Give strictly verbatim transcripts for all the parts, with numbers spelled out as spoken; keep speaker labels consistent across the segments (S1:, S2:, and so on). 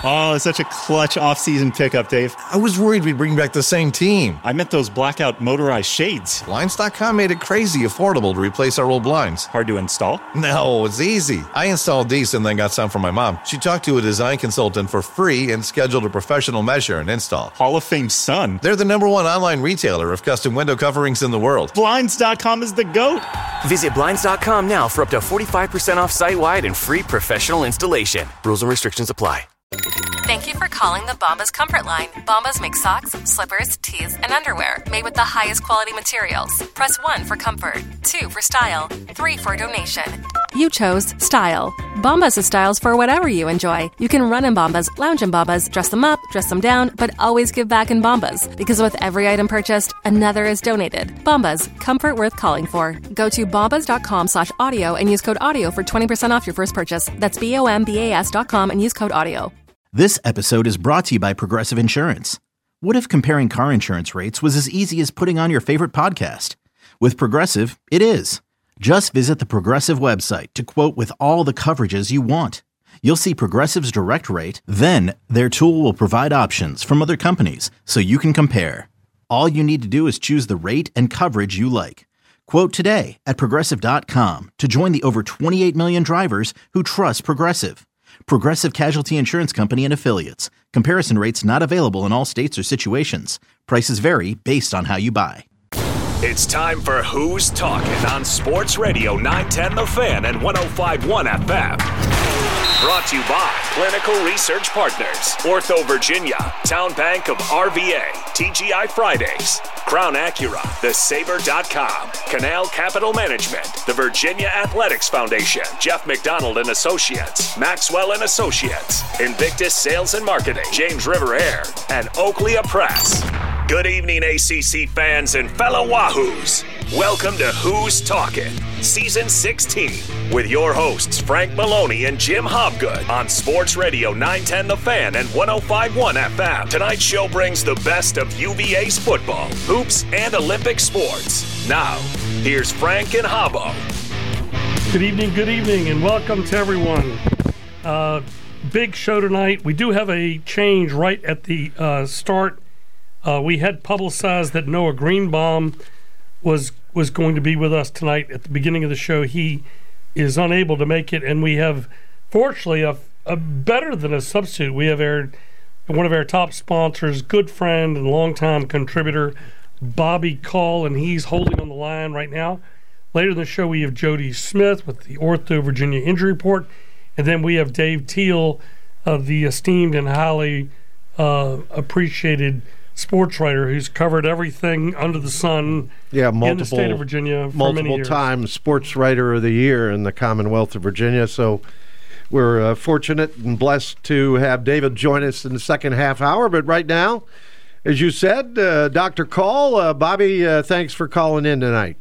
S1: Oh, it's such a clutch off-season pickup, Dave.
S2: I was worried we'd bring back the same team.
S1: I meant those blackout motorized shades.
S2: Blinds dot com made it crazy affordable to replace our old blinds.
S1: Hard to install?
S2: No, it's easy. I installed these and then got some for my mom. She talked to a design consultant for free and scheduled a professional measure and install.
S1: Hall of Fame son.
S2: They're the number one online retailer of custom window coverings in the world.
S1: Blinds dot com is the GOAT.
S3: Visit Blinds dot com now for up to forty-five percent off site-wide and free professional installation. Rules and restrictions apply.
S4: Thank you for calling the Bombas Comfort Line. Bombas make socks, slippers, tees, and underwear made with the highest quality materials. Press one for comfort, two for style, three for donation. You chose style. Bombas has styles for whatever you enjoy. You can run in Bombas, lounge in Bombas, dress them up, dress them down, but always give back in Bombas. Because with every item purchased, another is donated. Bombas, comfort worth calling for. Go to bombas dot com slash audio and use code audio for twenty percent off your first purchase. That's B O M B A S dot com and use code audio.
S5: This episode is brought to you by Progressive Insurance. What if comparing car insurance rates was as easy as putting on your favorite podcast? With Progressive, it is. Just visit the Progressive website to quote with all the coverages you want. You'll see Progressive's direct rate, then their tool will provide options from other companies so you can compare. All you need to do is choose the rate and coverage you like. Quote today at progressive dot com to join the over twenty-eight million drivers who trust Progressive. Progressive Casualty Insurance Company and Affiliates. Comparison rates not available in all states or situations. Prices vary based on how you buy.
S6: It's time for Who's Talking on Sports Radio nine ten The Fan and one oh five point one F M. Brought to you by Clinical Research Partners, Ortho Virginia, Town Bank of R V A, T G I Fridays, Crown Acura, The Sabre dot com, Canal Capital Management, the Virginia Athletics Foundation, Jeff McDonald and Associates, Maxwell and Associates, Invictus Sales and Marketing, James River Air, and Oakley Press. Good evening, A C C fans and fellow Wahoos. Welcome to Who's Talking, Season sixteen, with your hosts Frank Maloney and Jim Hobgood on Sports Radio nine ten The Fan and one oh five point one F M. Tonight's show brings the best of U V A's football, hoops, and Olympic sports. Now, here's Frank and Hobbo.
S7: Good evening, good evening, and welcome to everyone. Uh, big show tonight. We do have a change right at the uh, start. Uh, we had publicized that Noah Greenbaum was was going to be with us tonight at the beginning of the show. He is unable to make it, and we have, fortunately, a, a better than a substitute. We have our, one of our top sponsors, good friend and longtime contributor, Bobby Call, and he's holding on the line right now. Later in the show, we have Jody Smith with the Ortho Virginia Injury Report, and then we have Dave Teal, uh, the esteemed and highly uh, appreciated sports writer who's covered everything under the sun
S8: yeah, multiple,
S7: in the state of Virginia for
S8: multiple
S7: many years.
S8: times sports writer of the year in the Commonwealth of Virginia. So we're uh, fortunate and blessed to have David join us in the second half hour. But right now, as you said, uh, Doctor Call, uh, Bobby, uh, thanks for calling in tonight.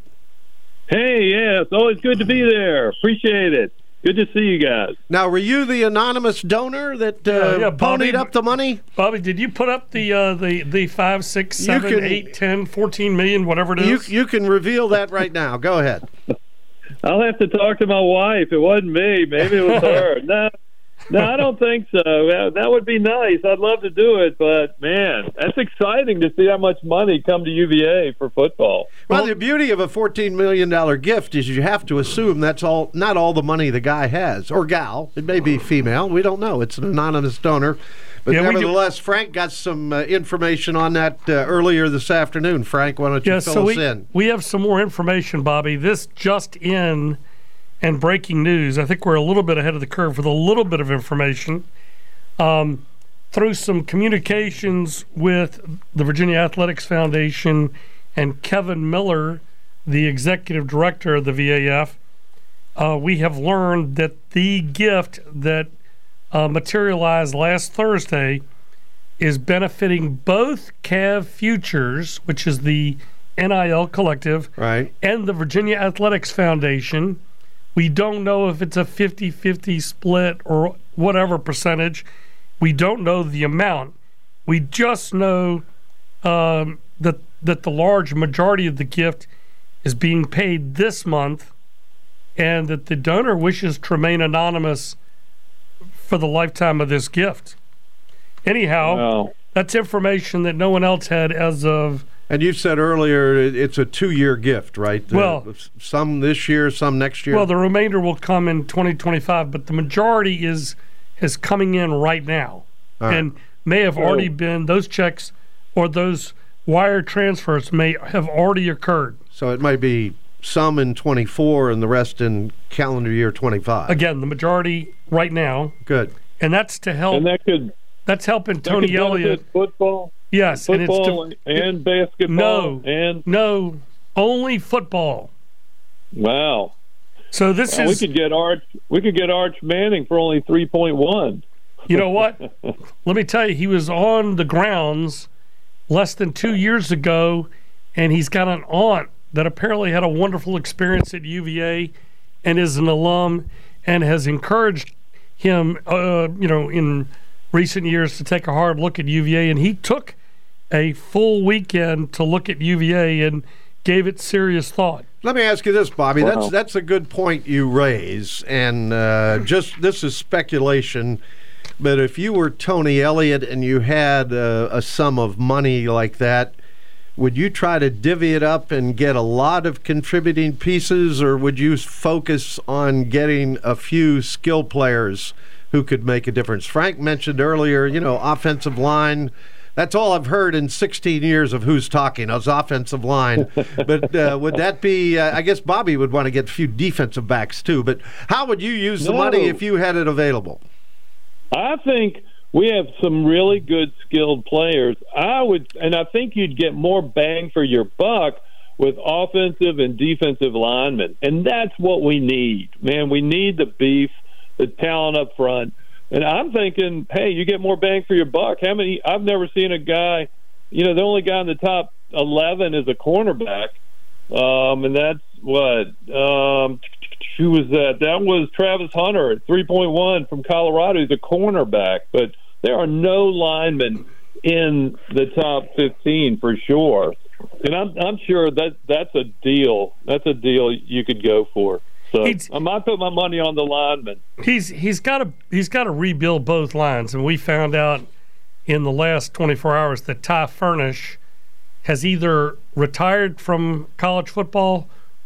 S9: Hey, yeah, it's always good to be there. Appreciate it. Good to see you guys.
S8: Now, were you the anonymous donor that uh,
S7: yeah, yeah, Bobby,
S8: ponied up the money?
S7: Bobby, did you put up the uh, the the five, six, seven,
S8: can,
S7: eight, ten, fourteen million, whatever it is?
S8: You you can reveal that right now. Go ahead.
S9: I'll have to talk to my wife. It wasn't me. Maybe it was her. No, no, I don't think so. That would be nice. I'd love to do it, but man, that's exciting to see how much money come to U V A for football.
S8: Well, the beauty of a fourteen million dollars gift is you have to assume that's all not all the money the guy has, or gal. It may be female. We don't know. It's an anonymous donor. But yeah, nevertheless, Frank got some uh, information on that uh, earlier this afternoon. Frank, why don't you
S7: yeah,
S8: fill
S7: so
S8: us
S7: we,
S8: in?
S7: We have some more information, Bobby. This just in and breaking news. I think we're a little bit ahead of the curve with a little bit of information. Um, through some communications with the Virginia Athletics Foundation and Kevin Miller, the executive director of the V A F, uh, we have learned that the gift that uh, materialized last Thursday is benefiting both C A V Futures, which is the N I L collective,
S8: right,
S7: and the Virginia Athletics Foundation. We don't know if it's a fifty-fifty split or whatever percentage. We don't know the amount. We just know um, that that the large majority of the gift is being paid this month, and that the donor wishes to remain anonymous for the lifetime of this gift. anyhow,
S9: wow.
S7: That's information that no one else had as of.
S8: And you said earlier it's a two-year gift, right?
S7: Well,
S8: uh, some this year, some next year.
S7: Well, the remainder will come in twenty twenty-five, but the majority is is coming in right now,
S8: right.
S7: and may have already been those checks or those wire transfers may have already occurred.
S8: So it might be some in twenty-four and the rest in calendar year twenty-five.
S7: Again, the majority right now.
S8: Good.
S7: And that's to help.
S9: And that could
S7: that's helping
S9: that
S7: Tony
S9: could
S7: Elliott.
S9: Football.
S7: Yes,
S9: football
S7: and, it's
S9: to, and basketball.
S7: No,
S9: and
S7: no, only football.
S9: Wow.
S7: So this
S9: well,
S7: is
S9: we could get Arch. We could get Arch Manning for only three point one.
S7: You know what? Let me tell you, he was on the grounds less than two years ago, and he's got an aunt that apparently had a wonderful experience at U V A and is an alum and has encouraged him, uh, you know, in recent years to take a hard look at U V A. And he took a full weekend to look at U V A and gave it serious thought.
S8: Let me ask you this, Bobby.
S9: Wow.
S8: That's that's a good point you raise, and uh, just this is speculation. But if you were Tony Elliott and you had a, a sum of money like that, would you try to divvy it up and get a lot of contributing pieces, or would you focus on getting a few skill players who could make a difference? Frank mentioned earlier, you know, offensive line. That's all I've heard in sixteen years of Who's Talking, is offensive line. But uh, would that be, uh, I guess Bobby would want to get a few defensive backs too, but how would you use the
S9: No.
S8: money if you had it available?
S9: I think we have some really good skilled players. I would, and I think you'd get more bang for your buck with offensive and defensive linemen, and that's what we need. Man, we need the beef, the talent up front. And I'm thinking, hey, you get more bang for your buck. How many? I've never seen a guy. You know, the only guy in the top eleven is a cornerback, um, and that's what. Um, who was that? That was Travis Hunter at three point one from Colorado. He's a cornerback, but there are no linemen in the top fifteen for sure. And I'm I'm sure that that's a deal. That's a deal you could go for. So
S7: He's-
S9: I might put my money on the lineman.
S7: He's he's got to he's got to rebuild both lines, and we found out in the last twenty-four hours that Ty Furnish has either retired from college football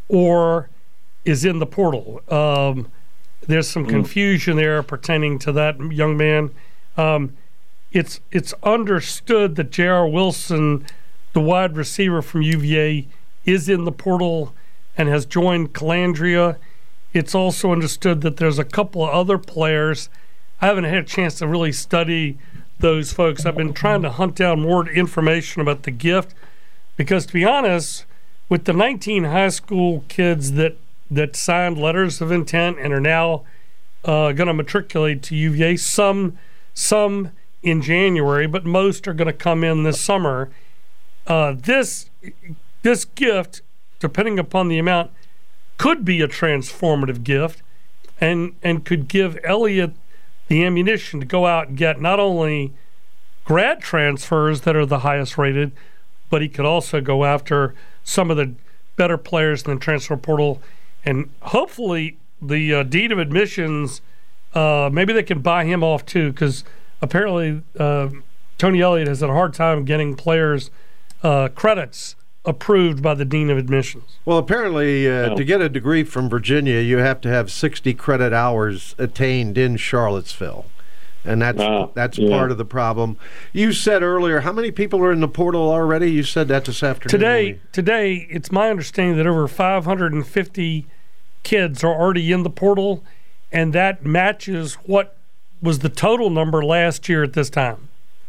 S7: or is in the portal. Um, there's some confusion there pertaining to that young man. Um, it's it's understood that J R. Wilson, the wide receiver from U V A, is in the portal and has joined Calandria. It's also understood that there's a couple of other players. I haven't had a chance to really study those folks. I've been trying to hunt down more information about the gift because, to be honest, with the nineteen high school kids that, that signed letters of intent and are now uh, going to matriculate to U V A, some some in January, but most are going to come in this summer. Uh, this this gift, depending upon the amount, could be a transformative gift and and could give Elliott the ammunition to go out and get not only grad transfers that are the highest rated, but he could also go after some of the better players in the transfer portal. And hopefully the uh, dean of admissions, uh, maybe they can buy him off too, because apparently uh, Tony Elliott has had a hard time getting players uh, credits approved by the dean of admissions.
S8: Well, apparently, uh,
S9: Oh.
S8: to get a degree from Virginia, you have to have sixty credit hours attained in Charlottesville, and that's
S9: Ah,
S8: that's
S9: yeah.
S8: part of the problem. You said earlier, how many people are in the portal already? You said that this afternoon.
S7: Today, today, it's my understanding that over five hundred fifty kids are already in the portal, and that matches what was the total number last year at this time.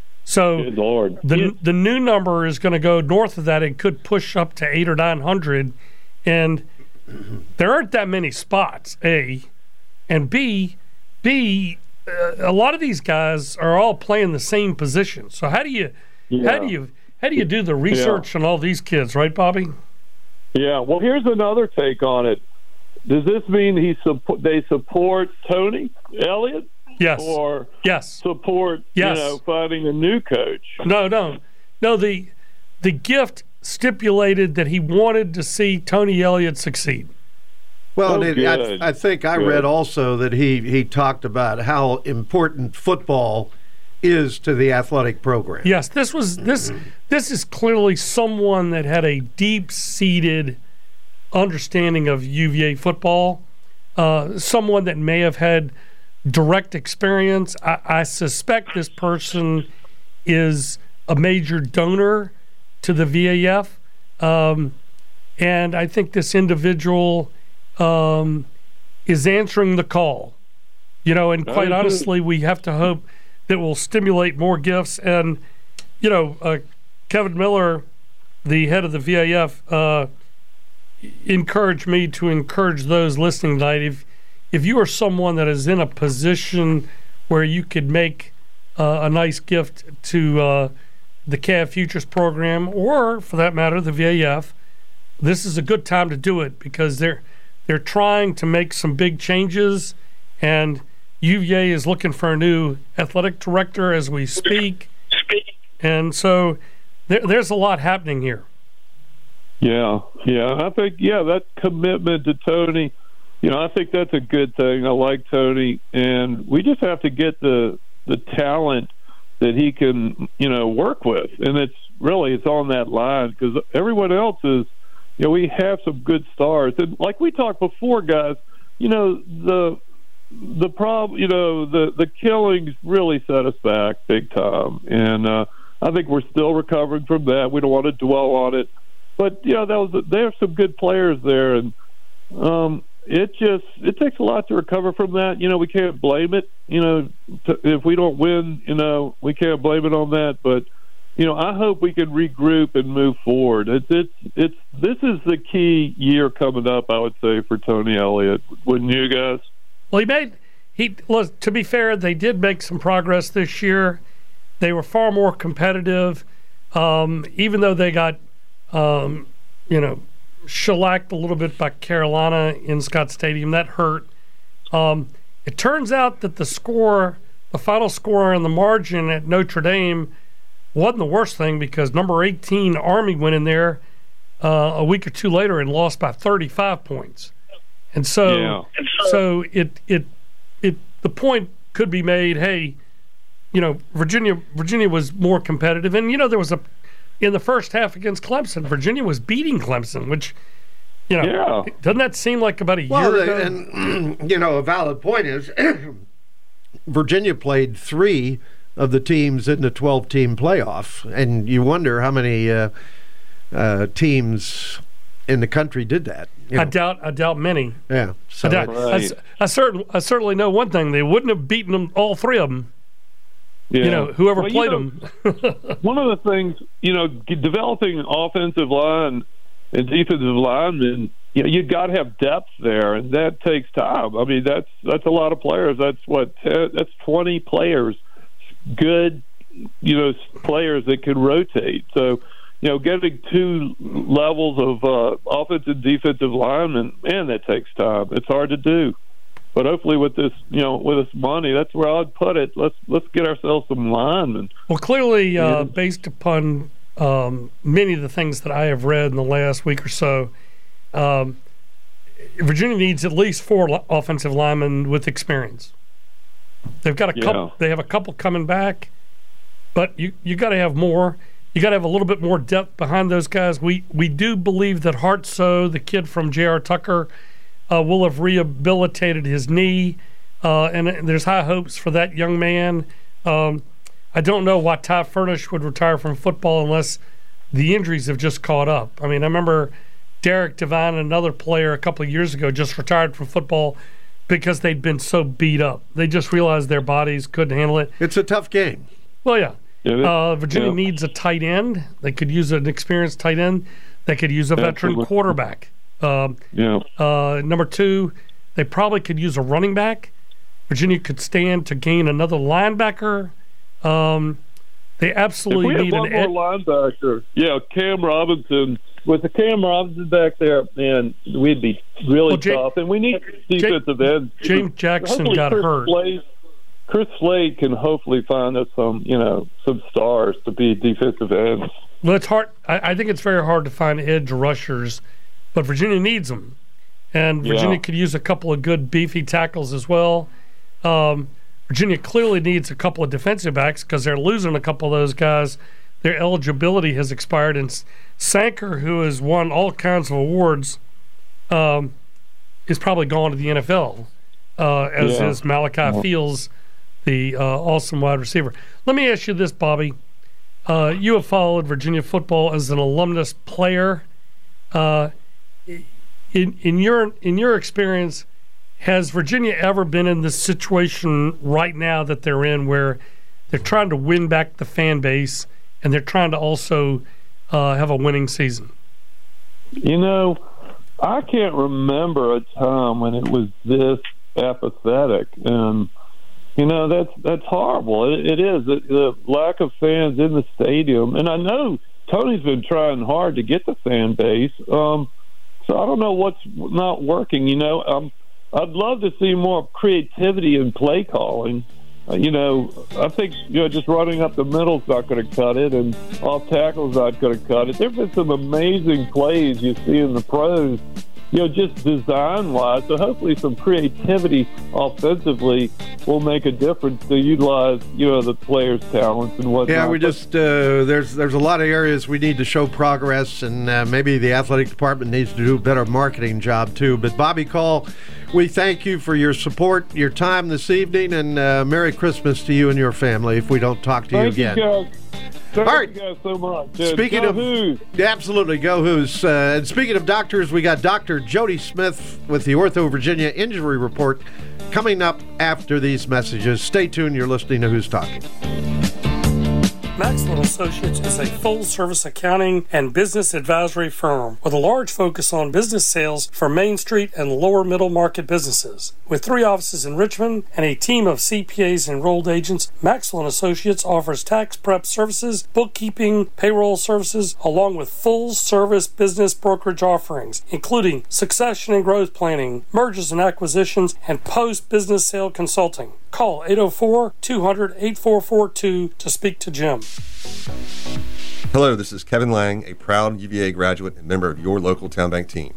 S7: So
S9: Good Lord.
S7: the
S9: Yeah.
S7: the new number is going to go north of that and could push up to eight or nine hundred, and there aren't that many spots. A, and B, B. Uh, a lot of these guys are all playing the same position. So how do you how
S9: Yeah.
S7: do you how do you do the research on all these kids, right, Bobby?
S9: Yeah, well, here's another take on it. Does this mean he suppo- they support Tony Elliott
S7: Yes.
S9: or
S7: Yes.
S9: support
S7: Yes.
S9: you know finding a new coach?
S7: No, no, no. The the gift stipulated that he wanted to see Tony Elliott succeed.
S8: Well,
S9: Oh,
S8: and it, I,
S9: good.
S8: I think I
S9: Good.
S8: read also that he, he talked about how important football is to the athletic program.
S7: Yes, this was this this is clearly someone that had a deep-seated understanding of U V A football. Uh, someone that may have had direct experience. I, I suspect this person is a major donor to the V A F, um, and I think this individual um, is answering the call. You know, and quite honestly, we have to hope that will stimulate more gifts. And, you know, uh, Kevin Miller, the head of the V A F, uh, encouraged me to encourage those listening tonight. If, if you are someone that is in a position where you could make uh, a nice gift to uh, the C A V Futures program, or for that matter, the V A F, this is a good time to do it because they're they're trying to make some big changes, and U V A is looking for a new athletic director as we speak. And so there, there's a lot happening here.
S9: Yeah, yeah. I think, yeah, that commitment to Tony, you know, I think that's a good thing. I like Tony, and we just have to get the the talent that he can, you know, work with. And it's really, it's on that line because everyone else is, you know, we have some good stars. And like we talked before, guys, you know, the the problem, you know, the, the killings really set us back big time. And uh, I think we're still recovering from that. We don't want to dwell on it. But, you know, that was, there are some good players there. And um, it just, it takes a lot to recover from that. You know, we can't blame it. You know, to, if we don't win, you know, we can't blame it on that. But, you know, I hope we can regroup and move forward. It's, it's, it's, this is the key year coming up, I would say, for Tony Elliott. Wouldn't you guys?
S7: Well, he made, he, well, to be fair, they did make some progress this year. They were far more competitive, um, even though they got, um, you know, shellacked a little bit by Carolina in Scott Stadium. That hurt. Um, it turns out that the score, the final score in the margin at Notre Dame wasn't the worst thing because number eighteen, Army, went in there uh, a week or two later and lost by thirty-five points. And so, yeah. so it it it the point could be made. Hey, you know, Virginia Virginia was more competitive, and you know there was a in the first half against Clemson, Virginia was beating Clemson, which you know yeah. doesn't that seem like about a
S8: well,
S7: year ago?
S8: And you know, a valid point is Virginia played three of the teams in the twelve-team playoff, and you wonder how many uh, uh, teams in the country did that. You know.
S7: I doubt. I doubt many.
S8: Yeah. So
S7: I, doubt, right. I, I, certain, I certainly know one thing: they wouldn't have beaten them, all three of them. Yeah. You know, whoever well, played you know,
S9: them. One of the things, you know, developing offensive line and defensive linemen, you know, you got to have depth there, and that takes time. I mean, that's that's a lot of players. That's what ten, that's twenty players, good, you know, players that can rotate. So. You know, getting two levels of uh, offensive and defensive linemen, man, that takes time. It's hard to do. But hopefully with this, you know, with this money, that's where I'd put it. Let's let's get ourselves some linemen.
S7: Well, clearly, uh, based upon um, many of the things that I have read in the last week or so, um, Virginia needs at least four offensive linemen with experience. They've got a couple. Yeah. They have a couple coming back, but you you got to have more. You got to have a little bit more depth behind those guys. We we do believe that Hartsoe, the kid from J R. Tucker, uh, will have rehabilitated his knee, uh, and there's high hopes for that young man. Um, I don't know why Ty Furnish would retire from football unless the injuries have just caught up. I mean, I remember Derek Devine, another player a couple of years ago, just retired from football because they'd been so beat up. They just realized their bodies couldn't handle it.
S8: It's a tough game.
S7: Well, yeah. Uh, Virginia yeah. needs a tight end. They could use an experienced tight end. They could use a veteran Absolutely. quarterback. Um, yeah. Uh, number two, they probably could use a running back. Virginia could stand to gain another linebacker. Um, they absolutely
S9: if we
S7: need
S9: had one
S7: an
S9: more ed- linebacker. Yeah, Cam Robinson. With the Cam Robinson back there, man, we'd be really well, Jay,
S7: tough.
S9: And we need defensive
S7: Jay,
S9: ends.
S7: James Jackson got
S9: Chris
S7: hurt.
S9: Slade, Chris Slade can hopefully find us some, you know, some stars to be defensive ends.
S7: Well, it's hard. I, I think it's very hard to find edge rushers, but Virginia needs them, and Virginia yeah. could use a couple of good beefy tackles as well. Um, Virginia clearly needs a couple of defensive backs because they're losing a couple of those guys. Their eligibility has expired. And Sanker, who has won all kinds of awards, um, is probably gone to the N F L, uh, as yeah. is Malachi yeah. Fields, the uh, awesome wide receiver. Let me ask you this, Bobby. Uh, you have followed Virginia football as an alumnus player. Uh, in in your in your experience, has Virginia ever been in this situation right now that they're in, where they're trying to win back the fan base and they're trying to also uh, have a winning season?
S9: You know, I can't remember a time when it was this apathetic, and you know that's that's horrible. It, it is the, the lack of fans in the stadium, and I know Tony's been trying hard to get the fan base. Um, so I don't know what's not working. You know, um, I'd love to see more creativity in play calling. Uh, you know, I think you know just running up the middle's not going to cut it, and off tackle's not going to cut it. There've been some amazing plays you see in the pros, you know, just design-wise. So hopefully some creativity offensively will make a difference to utilize, you know, the players' talents and whatnot.
S8: Yeah, we just uh, there's there's a lot of areas we need to show progress, and uh, maybe the athletic department needs to do a better marketing job too. But Bobby Call, we thank you for your support, your time this evening, and uh, Merry Christmas to you and your family if we don't talk to
S9: Thank
S8: you again.
S9: You guys. Thank
S8: All right.
S9: you guys so much. Yeah,
S8: speaking
S9: go
S8: of
S9: Who's.
S8: Absolutely, go Who's. Uh, and speaking of doctors, we got Doctor Jody Smith with the Ortho Virginia Injury Report coming up after these messages. Stay tuned. You're listening to Who's Talking.
S7: Maxwell Associates is a full-service accounting and business advisory firm with a large focus on business sales for Main Street and lower middle market businesses. With three offices in Richmond and a team of C P As and enrolled agents, Maxwell Associates offers tax prep services, bookkeeping, payroll services, along with full-service business brokerage offerings, including succession and growth planning, mergers and acquisitions, and post-business sale consulting. Call eight oh four, two hundred, eight four four two to speak to Jim.
S10: Hello, this is Kevin Lang, a proud U V A graduate and member of your local Town Bank team.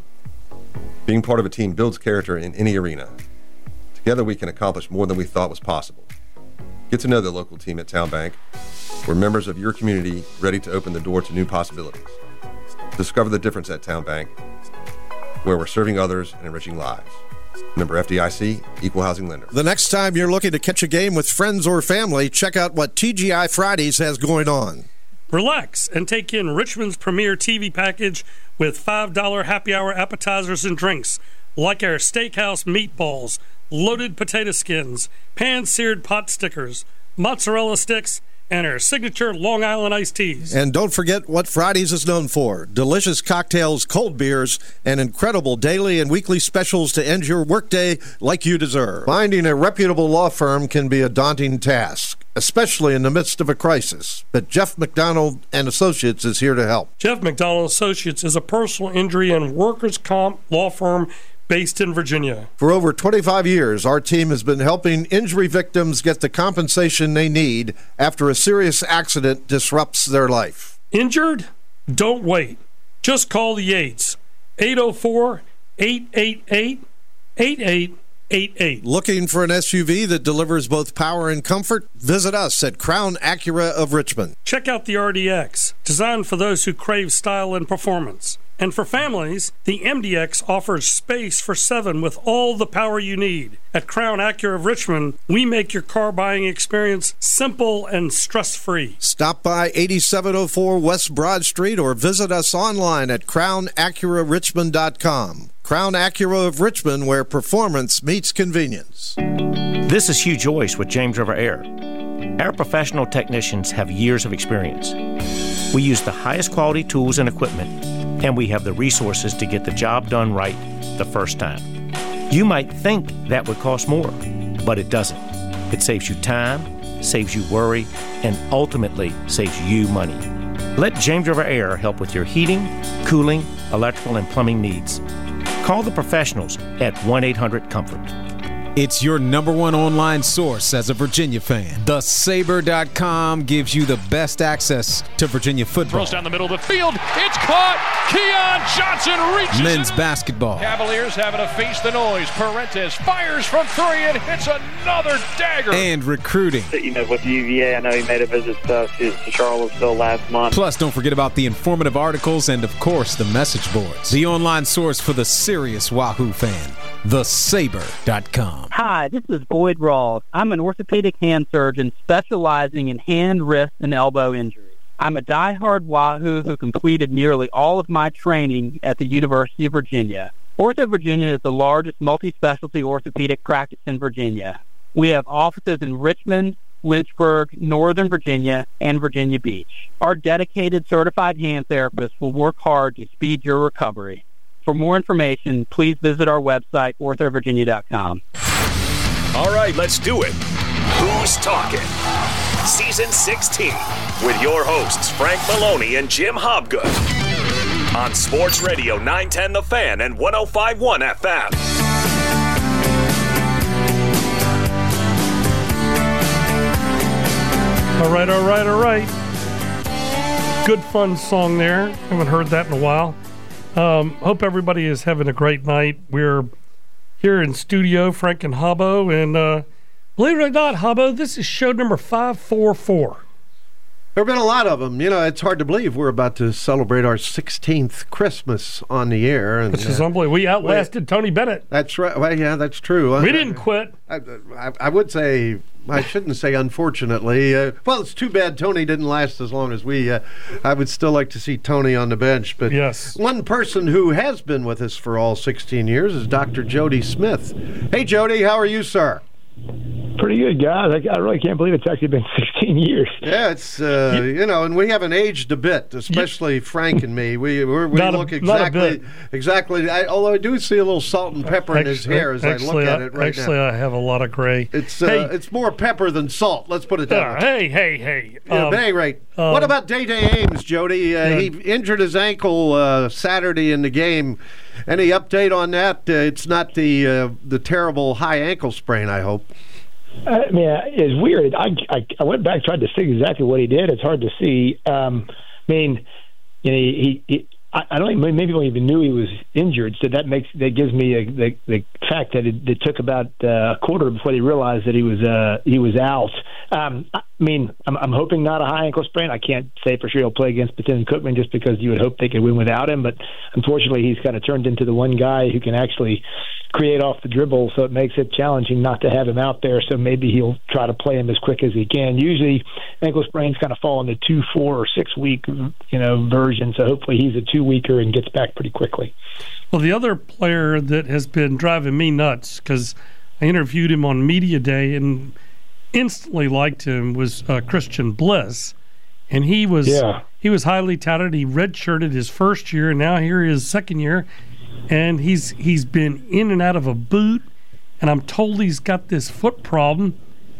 S10: Being part of a team builds character in any arena. Together we can accomplish more than we thought was possible. Get to know the local team at Town Bank. We're members of your community ready to open the door to new possibilities. Discover the difference at Town Bank, where we're serving others and enriching lives. Member F D I C, Equal Housing Lender.
S11: The next time you're looking to catch a game with friends or family, check out what T G I Fridays has going on.
S7: Relax and take in Richmond's premier T V package with five dollar happy hour appetizers and drinks, like our steakhouse meatballs, loaded potato skins, pan-seared pot stickers, mozzarella sticks, and our signature Long Island iced teas.
S11: And don't forget what Fridays is known for. Delicious cocktails, cold beers, and incredible daily and weekly specials to end your workday like you deserve. Finding a reputable law firm can be a daunting task, especially in the midst of a crisis. But Jeff McDonald and Associates is here to help.
S7: Jeff McDonald Associates is a personal injury and workers' comp law firm based in Virginia.
S11: For over twenty-five years, our team has been helping injury victims get the compensation they need after a serious accident disrupts their life.
S7: Injured? Don't wait. Just call the Yates. eight oh four, eight eight eight, eight eight eight eight.
S11: Looking for an S U V that delivers both power and comfort? Visit us at Crown Acura of Richmond.
S7: Check out the R D X, designed for those who crave style and performance. And for families, the M D X offers space for seven with all the power you need. At Crown Acura of Richmond, we make your car buying experience simple and stress-free.
S11: Stop by eighty-seven oh four West Broad Street or visit us online at crown acura richmond dot com. Crown Acura of Richmond, where performance meets convenience.
S12: This is Hugh Joyce with James River Air. Our professional technicians have years of experience. We use the highest quality tools and equipment, and we have the resources to get the job done right the first time. You might think that would cost more, but it doesn't. It saves you time, saves you worry, and ultimately saves you money. Let James River Air help with your heating, cooling, electrical, and plumbing needs. Call the professionals at one eight hundred comfort.
S13: It's your number one online source as a Virginia fan. The Saber dot com gives you the best access to Virginia football.
S14: Throws down the middle of the field. It's caught. Keon Johnson reaches
S13: Men's
S14: it.
S13: basketball.
S14: Cavaliers having to face the noise. Parentes fires from three and hits another dagger.
S13: And recruiting.
S15: You know, with U V A, I know he made a visit uh, to, to Charlottesville last month.
S13: Plus, don't forget about the informative articles and, of course, the message boards. The online source for the serious Wahoo fan. The Saber dot com.
S16: Hi, this is Boyd Rawls. I'm an orthopedic hand surgeon specializing in hand, wrist, and elbow injuries. I'm a diehard Wahoo who completed nearly all of my training at the University of Virginia. Ortho Virginia is the largest multi-specialty orthopedic practice in Virginia. We have offices in Richmond, Lynchburg, Northern Virginia, and Virginia Beach. Our dedicated certified hand therapists will work hard to speed your recovery. For more information, please visit our website, ortho virginia dot com.
S6: All right, let's do it. Who's Talking? Season sixteen with your hosts, Frank Maloney and Jim Hobgood. On Sports Radio nine ten The Fan and one oh five point one F M.
S7: All right, all right, all right. Good fun song there. Haven't heard that in a while. Um, hope everybody is having a great night. We're here in studio, Frank and Habbo, and uh, believe it or not, Habbo, this is show number five forty-four.
S8: There have been a lot of them. You know, it's hard to believe we're about to celebrate our sixteenth Christmas on the air. And,
S7: Which is uh, unbelievable. We outlasted we, Tony Bennett.
S8: That's right. Well, yeah, that's true.
S7: We uh, didn't quit.
S8: I, I, I would say, I shouldn't say unfortunately. Uh, well, it's too bad Tony didn't last as long as we. Uh, I would still like to see Tony on the bench. But
S7: yes.
S8: One person who has been with us for all sixteen years is Doctor Jody Smith. Hey, Jody, how are you, sir?
S17: Pretty good, guys. I, I really can't believe it's actually been sixteen years.
S8: Yeah, it's, uh, you, you know, and we haven't aged a bit, especially you, Frank and me. We we're, we look a, exactly, exactly. I, although I do see a little salt and pepper actually, in his hair as
S7: actually,
S8: I look at it right
S7: actually,
S8: now.
S7: Actually, I have a lot of gray.
S8: It's uh, hey, it's more pepper than salt, let's put it that
S7: uh,
S8: way.
S7: Hey, hey, hey.
S8: Yeah,
S7: um,
S8: but at any rate,
S7: um,
S8: what about Day-Day Ames, Jody? Uh, yeah. He injured his ankle uh, Saturday in the game. Any update on that? Uh, it's not the uh, the terrible high ankle sprain, I hope.
S17: I mean, it's weird. I, I I went back, tried to see exactly what he did. It's hard to see. Um, I mean, you know, he, he I, I don't even, maybe even knew he was injured. So that makes that gives me a, the the fact that it, it took about uh, a quarter before they realized that he was uh, he was out. Um, I mean, I'm, I'm hoping not a high ankle sprain. I can't say for sure he'll play against Bethune Cookman just because you would hope they could win without him. But unfortunately, he's kind of turned into the one guy who can actually create off the dribble, so it makes it challenging not to have him out there. So maybe he'll try to play him as quick as he can. Usually, ankle sprains kind of fall in the two, four, or six week you know version. So hopefully, he's a two weeker and gets back pretty quickly.
S7: Well, the other player that has been driving me nuts because I interviewed him on Media Day and instantly liked him was uh, Christian Bliss, and he was
S17: yeah.
S7: he was highly touted. He redshirted his first year, and now here is second year, and he's he's been in and out of a boot, and I'm told he's got this foot problem.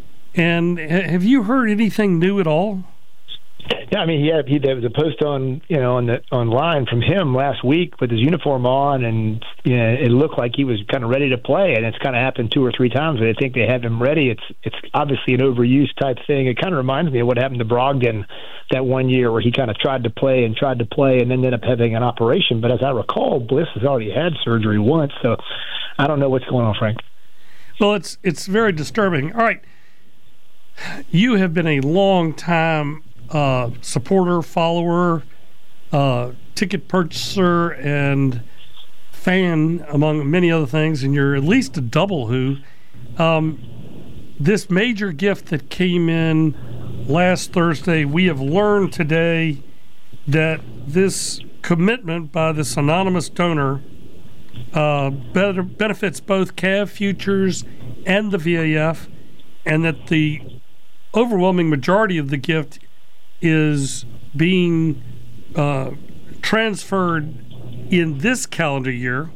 S7: And have you heard anything new at all?
S17: Yeah, I mean, he had, he, there was a post on, you know, on the online from him last week with his uniform on, and you know, it looked like he was kind of ready to play. And it's kind of happened two or three times. But I think they have him ready. It's it's obviously an overuse type thing. It kind of reminds me of what happened to Brogdon that one year where he kind of tried to play and tried to play and then ended up having an operation. But as I recall, Bliss has already had surgery once, so I don't know what's going on, Frank.
S7: Well, it's it's very disturbing. All right, you have been a long time Uh, supporter, follower, uh, ticket purchaser, and fan, among many other things, and you're at least a double who. Um, this major gift that came in last Thursday, we have learned today that this commitment by this anonymous donor uh, better, benefits both Cav Futures and the V A F, and that the overwhelming majority of the gift is being uh, transferred in this calendar year,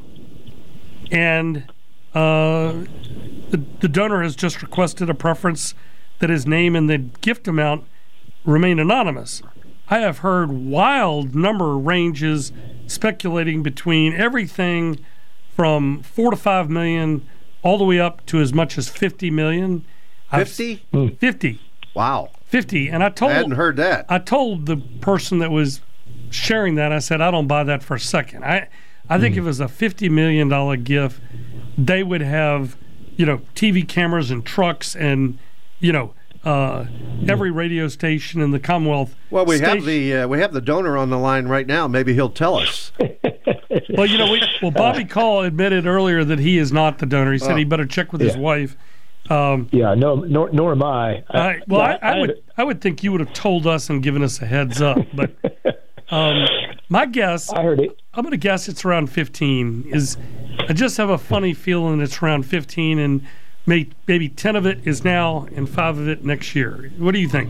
S7: and uh, the, the donor has just requested a preference that his name and the gift amount remain anonymous. I have heard wild number ranges speculating between everything from four to five million all the way up to as much as fifty million.
S8: Fifty?
S7: Fifty.
S8: Wow.
S7: Fifty. And I told
S8: I hadn't heard that.
S7: I told the person that was sharing that, I said, I don't buy that for a second. I I think mm. if it was a fifty million dollar gift, they would have, you know, T V cameras and trucks and, you know, uh, every radio station in the Commonwealth.
S8: Well, we
S7: station.
S8: have the uh, we have the donor on the line right now. Maybe he'll tell us.
S7: Well, you know, we, well, Bobby Call admitted earlier that he is not the donor. He said
S17: oh.
S7: he better check with
S17: yeah.
S7: his wife. Um,
S17: yeah, no, nor, nor am I. I
S7: I, well, I, I,
S17: I
S7: would I would think you would have told us and given us a heads up. But um, my guess,
S17: I heard it.
S7: I'm going to guess it's around fifteen. Is I just have a funny feeling it's around fifteen, and maybe, maybe ten of it is now and five of it next year. What do you think?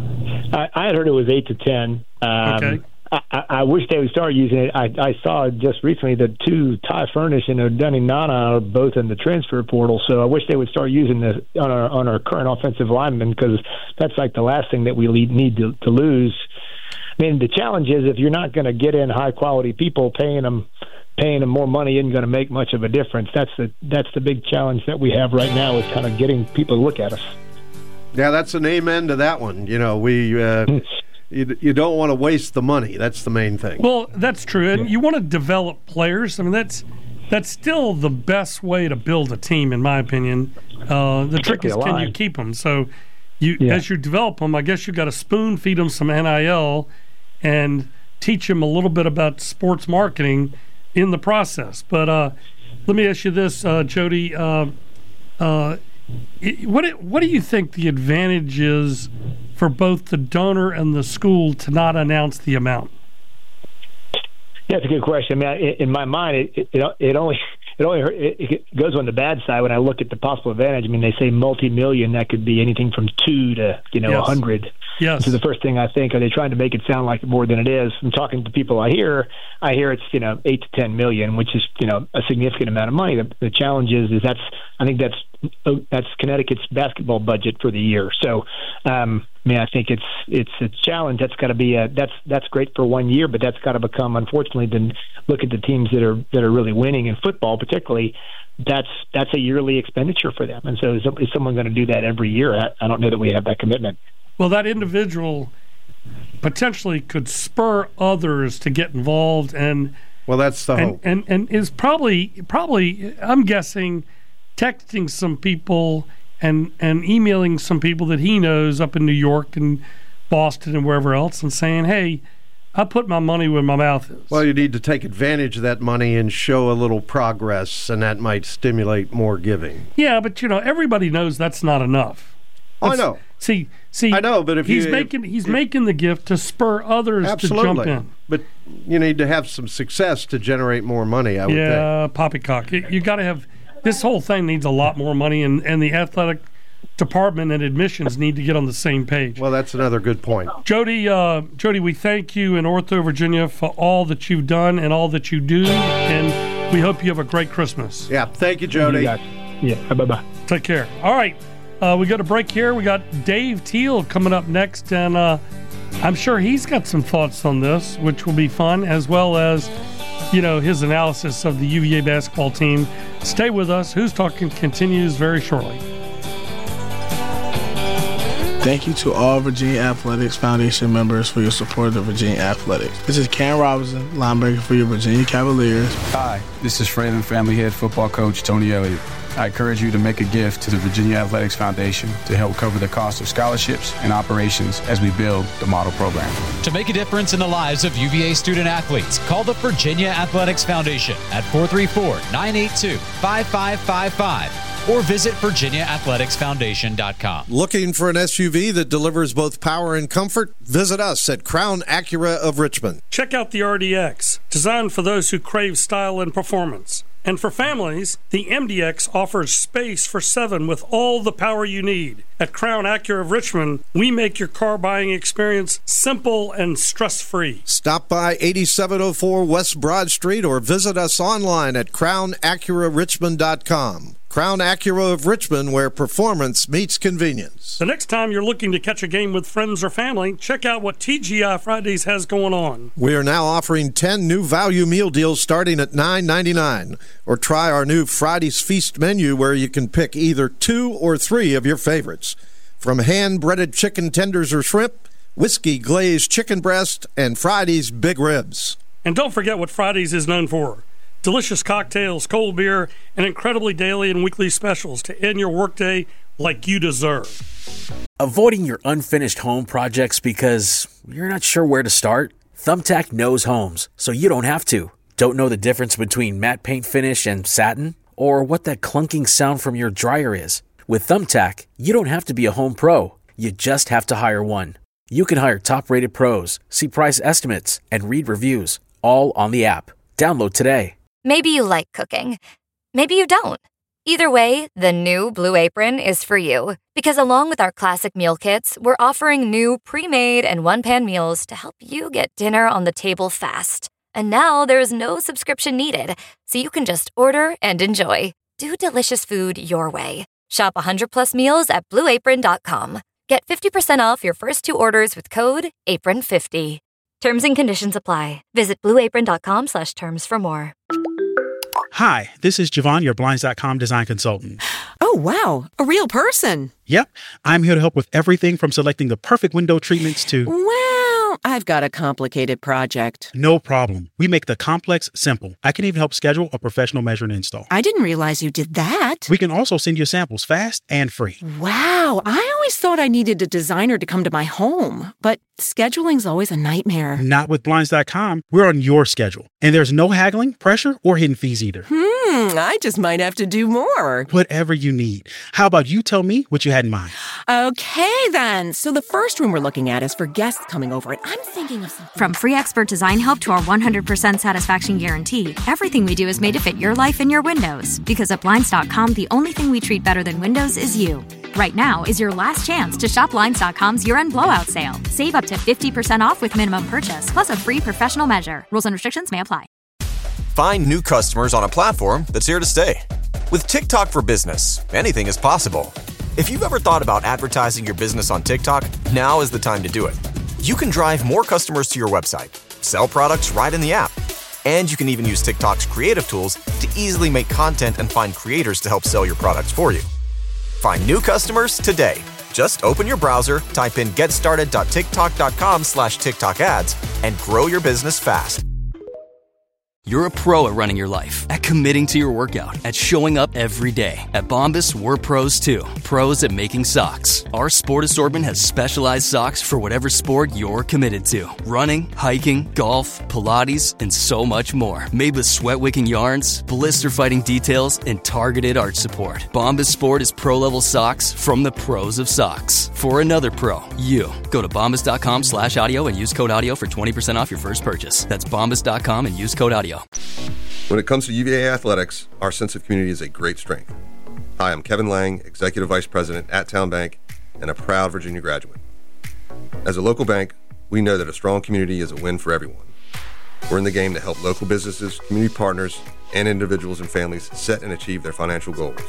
S17: I, I had heard it was eight to ten. Um,
S7: okay.
S17: I, I wish they would start using it. I, I saw just recently that two Ty Furnish and Odunni Nana are both in the transfer portal. So I wish they would start using this on our on our current offensive linemen, because that's like the last thing that we need to, to lose. I mean, the challenge is if you're not going to get in high quality people, paying them paying them more money isn't going to make much of a difference. That's the that's the big challenge that we have right now, is kind of getting people to look at us.
S8: Yeah, that's an amen to that one. You know, we. Uh, You, you don't want to waste the money. That's the main thing.
S7: Well, that's true. And you want to develop players. I mean, that's that's still the best way to build a team, in my opinion. Uh, the trick is, can you keep them? So you, yeah. as you develop them, I guess you got to spoon feed them some N I L and teach them a little bit about sports marketing in the process. But uh, let me ask you this, uh, Jody. Uh, uh, what what do you think the advantage is for both the donor and the school to not announce the amount?
S17: Yeah, it's a good question. I mean, in my mind, it it, it only it only it goes on the bad side when I look at the possible advantage. I mean, they say multi-million. That could be anything from two to you know a
S7: yes.
S17: hundred.
S7: Yes.
S17: So the first thing I think, are they trying to make it sound like more than it is? From talking to people I hear, I hear it's you know eight to ten million, which is you know a significant amount of money. The, the challenge is is that's I think that's that's Connecticut's basketball budget for the year. So. Um, I mean, I think it's it's a challenge. That's got to be a that's that's great for one year, but that's got to become, unfortunately, then look at the teams that are that are really winning in football, particularly. That's that's a yearly expenditure for them, and so is, is someone going to do that every year? I, I don't know that we have that commitment.
S7: Well, that individual potentially could spur others to get involved, and
S8: well, that's the
S7: and,
S8: hope.
S7: and and is probably probably I'm guessing texting some people. And, and emailing some people that he knows up in New York and Boston and wherever else, and saying, hey, I put my money where my mouth is.
S8: Well, you need to take advantage of that money and show a little progress, and that might stimulate more giving.
S7: Yeah, but, you know, everybody knows that's not enough. That's,
S8: I know.
S7: See, see,
S8: I know, but if
S7: he's
S8: you,
S7: making
S8: if,
S7: he's
S8: if,
S7: making the gift to spur others
S8: absolutely.
S7: to jump in.
S8: But you need to have some success to generate more money, I would
S7: yeah,
S8: think.
S7: Yeah, poppycock. You, you got to have... This whole thing needs a lot more money, and, and the athletic department and admissions need to get on the same page.
S8: Well, that's another good point.
S7: Jody, uh, Jody, we thank you in Ortho, Virginia, for all that you've done and all that you do, and we hope you have a great Christmas.
S8: Yeah, thank you, Jody.
S17: You yeah, bye-bye.
S7: Take care. All right, uh, we got a break here. We got Dave Teal coming up next, and uh, I'm sure he's got some thoughts on this, which will be fun, as well as you know, his analysis of the U V A basketball team. Stay with us. Who's Talking continues very shortly.
S18: Thank you to all Virginia Athletics Foundation members for your support of Virginia Athletics. This is Cam Robinson, linebacker for your Virginia Cavaliers.
S19: Hi, this is Fralin Family Head football coach Tony Elliott. I encourage you to make a gift to the Virginia Athletics Foundation to help cover the cost of scholarships and operations as we build the model program.
S20: To make a difference in the lives of U V A student athletes, call the Virginia Athletics Foundation at four three four, nine eight two, five five five five or visit virginia athletics foundation dot com.
S11: Looking for an S U V that delivers both power and comfort? Visit us at Crown Acura of Richmond.
S7: Check out the R D X, designed for those who crave style and performance. And for families, the M D X offers space for seven with all the power you need. At Crown Acura of Richmond, we make your car buying experience simple and stress-free.
S11: Stop by eighty-seven oh four West Broad Street or visit us online at crown acura richmond dot com. Crown Acura of Richmond, where performance meets convenience.
S7: The next time you're looking to catch a game with friends or family, check out what T G I Fridays has going on.
S11: We are now offering ten new value meal deals starting at nine ninety-nine. Or try our new Friday's Feast menu where you can pick either two or three of your favorites. From hand-breaded chicken tenders or shrimp, whiskey glazed chicken breast, and Friday's big ribs.
S7: And don't forget what Fridays is known for. Delicious cocktails, cold beer, and incredibly daily and weekly specials to end your workday like you deserve.
S21: Avoiding your unfinished home projects because you're not sure where to start? Thumbtack knows homes, so you don't have to. Don't know the difference between matte paint finish and satin? Or what that clunking sound from your dryer is? With Thumbtack, you don't have to be a home pro. You just have to hire one. You can hire top-rated pros, see price estimates, and read reviews, all on the app. Download today.
S22: Maybe you like cooking. Maybe you don't. Either way, the new Blue Apron is for you. Because along with our classic meal kits, we're offering new pre-made and one-pan meals to help you get dinner on the table fast. And now there's no subscription needed, so you can just order and enjoy. Do delicious food your way. Shop one hundred plus meals at blue apron dot com. Get fifty percent off your first two orders with code apron fifty. Terms and conditions apply. Visit blue apron dot com slash terms for more.
S23: Hi, this is Javon, your Blinds dot com design consultant.
S24: Oh, wow. A real person.
S23: Yep. I'm here to help with everything from selecting the perfect window treatments to...
S24: Well, I've got a complicated project.
S23: No problem. We make the complex simple. I can even help schedule a professional measure and install.
S24: I didn't realize you did that.
S23: We can also send you samples fast and free.
S24: Wow. I always thought I needed a designer to come to my home, but scheduling's always a nightmare.
S23: Not with Blinds dot com. We're on your schedule. And there's no haggling, pressure, or hidden fees either.
S24: Hmm, I just might have to do more.
S23: Whatever you need. How about you tell me what you had in mind?
S24: Okay, then. So the first room we're looking at is for guests coming over, and I'm thinking of something.
S25: From free expert design help to our one hundred percent satisfaction guarantee, everything we do is made to fit your life and your windows. Because at Blinds dot com, the only thing we treat better than windows is you. Right now is your last chance to shop Blinds dot com's year-end blowout sale. Save up to fifty percent off with minimum purchase, plus a free professional measure. Rules and restrictions may apply.
S26: Find new customers on a platform that's here to stay. With TikTok for Business, anything is possible. If you've ever thought about advertising your business on TikTok, now is the time to do it. You can drive more customers to your website, sell products right in the app, and you can even use TikTok's creative tools to easily make content and find creators to help sell your products for you. Find new customers today. Just open your browser, type in getstarted dot tiktok dot com slash TikTok ads, and grow your business fast.
S27: You're a pro at running your life, at committing to your workout, at showing up every day. At Bombas, we're pros too. Pros at making socks. Our sport assortment has specialized socks for whatever sport you're committed to. Running, hiking, golf, Pilates, and so much more. Made with sweat-wicking yarns, blister-fighting details, and targeted arch support. Bombas Sport is pro-level socks from the pros of socks. For another pro, you. Go to bombas dot com slash audio and use code audio for twenty percent off your first purchase. That's bombas dot com and use code audio.
S10: When it comes to U V A athletics, our sense of community is a great strength. Hi, I'm Kevin Lang, Executive Vice President at Town Bank and a proud Virginia graduate. As a local bank, we know that a strong community is a win for everyone. We're in the game to help local businesses, community partners, and individuals and families set and achieve their financial goals.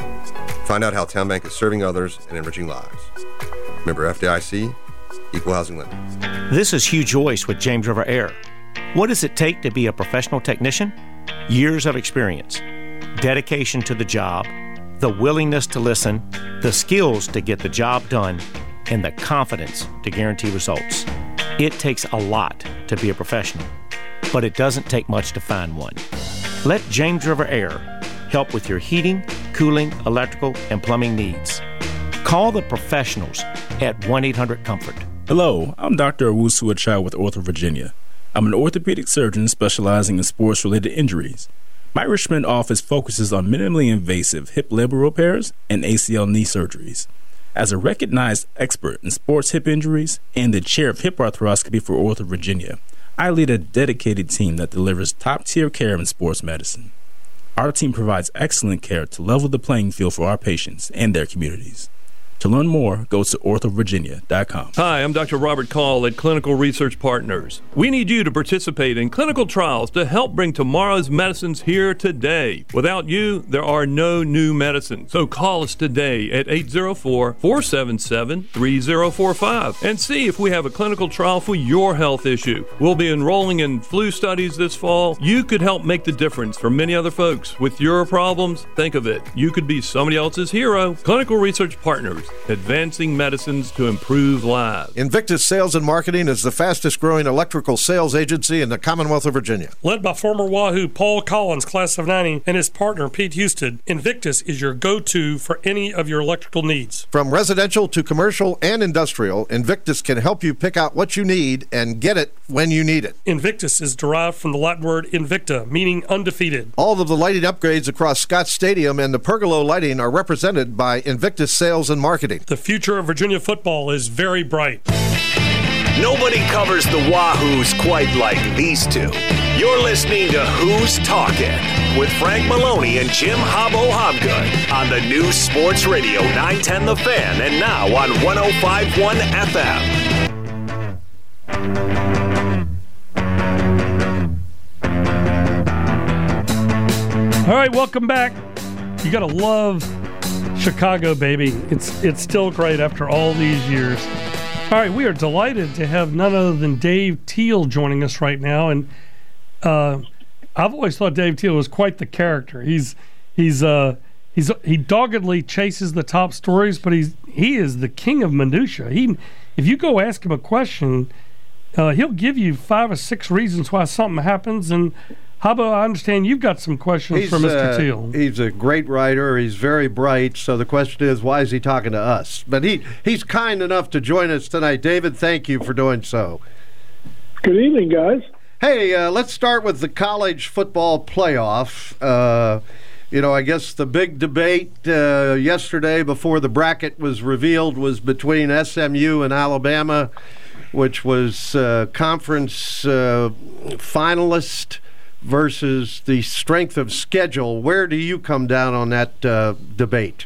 S10: Find out how Town Bank is serving others and enriching lives. Member F D I C, Equal Housing Lender.
S12: This is Hugh Joyce with James River Air. What does it take to be a professional technician? Years of experience, dedication to the job, the willingness to listen, the skills to get the job done, and the confidence to guarantee results. It takes a lot to be a professional, but it doesn't take much to find one. Let James River Air help with your heating, cooling, electrical, and plumbing needs. Call the professionals at one eight hundred comfort.
S28: Hello, I'm Doctor Owusu Achai with Ortho Virginia. I'm an orthopedic surgeon specializing in sports-related injuries. My Richmond office focuses on minimally invasive hip labral repairs and A C L knee surgeries. As a recognized expert in sports hip injuries and the chair of hip arthroscopy for Ortho Virginia, I lead a dedicated team that delivers top-tier care in sports medicine. Our team provides excellent care to level the playing field for our patients and their communities. To learn more, go to ortho virginia dot com.
S1: Hi, I'm Doctor Robert Call at Clinical Research Partners. We need you to participate in clinical trials to help bring tomorrow's medicines here today. Without you, there are no new medicines. So call us today at eight zero four, four seven seven, three zero four five and see if we have a clinical trial for your health issue. We'll be enrolling in flu studies this fall. You could help make the difference for many other folks. With your problems, think of it. You could be somebody else's hero. Clinical Research Partners. Advancing medicines to improve lives.
S11: Invictus Sales and Marketing is the fastest growing electrical sales agency in the Commonwealth of Virginia.
S7: Led by former Wahoo Paul Collins, class of ninety, and his partner Pete Houston, Invictus is your go-to for any of your electrical needs.
S11: From residential to commercial and industrial, Invictus can help you pick out what you need and get it when you need it.
S7: Invictus is derived from the Latin word invicta, meaning undefeated.
S11: All of the lighting upgrades across Scott Stadium and the pergola lighting are represented by Invictus Sales and Marketing.
S7: The future of Virginia football is very bright.
S6: Nobody covers the Wahoos quite like these two. You're listening to Who's Talking with Frank Maloney and Jim Hobbo Hobgood on the new Sports Radio nine ten The Fan and now on one oh five point one F M.
S7: All right, welcome back. You got to love Chicago, baby. It's it's still great after all these years. All right, we are delighted to have none other than Dave Teal joining us right now, and uh, I've always thought Dave Teal was quite the character. He's he's uh, he's he doggedly chases the top stories, but he's he is the king of minutia. He, if you go ask him a question, uh, he'll give you five or six reasons why something happens. And Hobbo, I understand you've got some questions
S8: he's,
S7: for Mister
S8: uh,
S7: Teal.
S8: He's a great writer. He's very bright. So the question is, why is he talking to us? But he he's kind enough to join us tonight. David, thank you for doing so.
S2: Good evening, guys.
S8: Hey, uh, let's start with the college football playoff. Uh, you know, I guess the big debate uh, yesterday before the bracket was revealed was between S M U and Alabama, which was uh, conference uh, finalist versus the strength of schedule. Where do you come down on that uh, debate?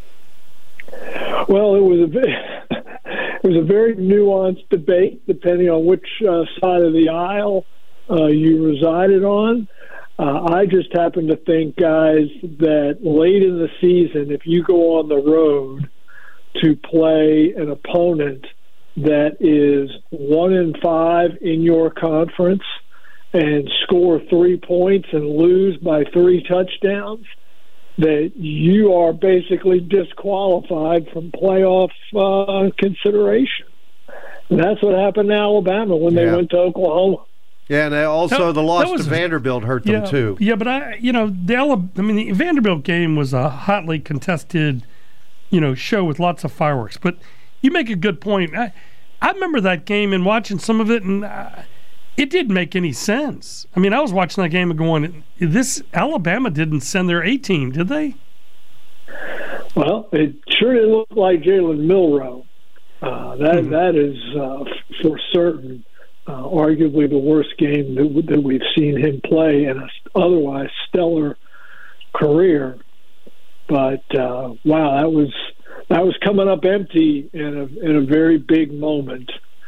S2: Well, it was a very, it was a very nuanced debate, depending on which uh, side of the aisle uh, you resided on. Uh, I just happen to think, guys, that late in the season, if you go on the road to play an opponent that is one in five in your conference and score three points and lose by three touchdowns, that you are basically disqualified from playoff uh, consideration. And that's what happened to Alabama when
S8: yeah.
S2: they went to Oklahoma.
S8: Yeah, and also
S7: that,
S8: the loss
S7: was,
S8: to Vanderbilt hurt
S7: yeah,
S8: them too.
S7: Yeah, but I, you know, the Alabama, I mean, the Vanderbilt game was a hotly contested, you know, show with lots of fireworks. But you make a good point. I, I remember that game and watching some of it, and uh, it didn't make any sense. I mean, I was watching that game and going, "This Alabama didn't send their A team, did they?"
S2: Well, it sure didn't look like Jalen Milroe. Uh, that mm-hmm. that is uh, for certain. Uh, arguably the worst game that, that we've seen him play in an otherwise stellar career. But uh, wow, that was that was coming up empty in a in a very big moment,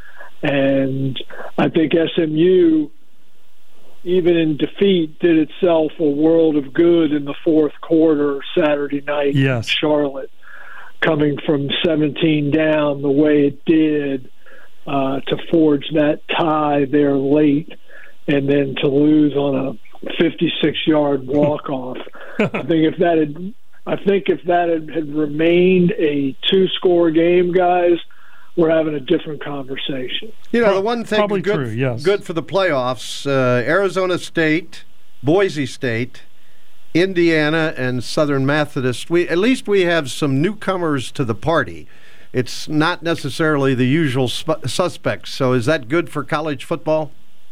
S2: and I think S M U, even in defeat, did itself a world of good in the fourth quarter Saturday night
S7: yes.
S2: in Charlotte, coming from seventeen down the way it did. Uh, to forge that tie there late, and then to lose on a fifty-six yard walk off. I think if that had, I think if that had, had remained a two score game, guys, we're having a different conversation.
S8: You know, the one thing
S7: Probably
S8: good,
S7: true, yes.
S8: good for the playoffs: uh, Arizona State, Boise State, Indiana, and Southern Methodist. We at least we have some newcomers to the party. It's not necessarily the usual sp- suspects. So is that good for college football?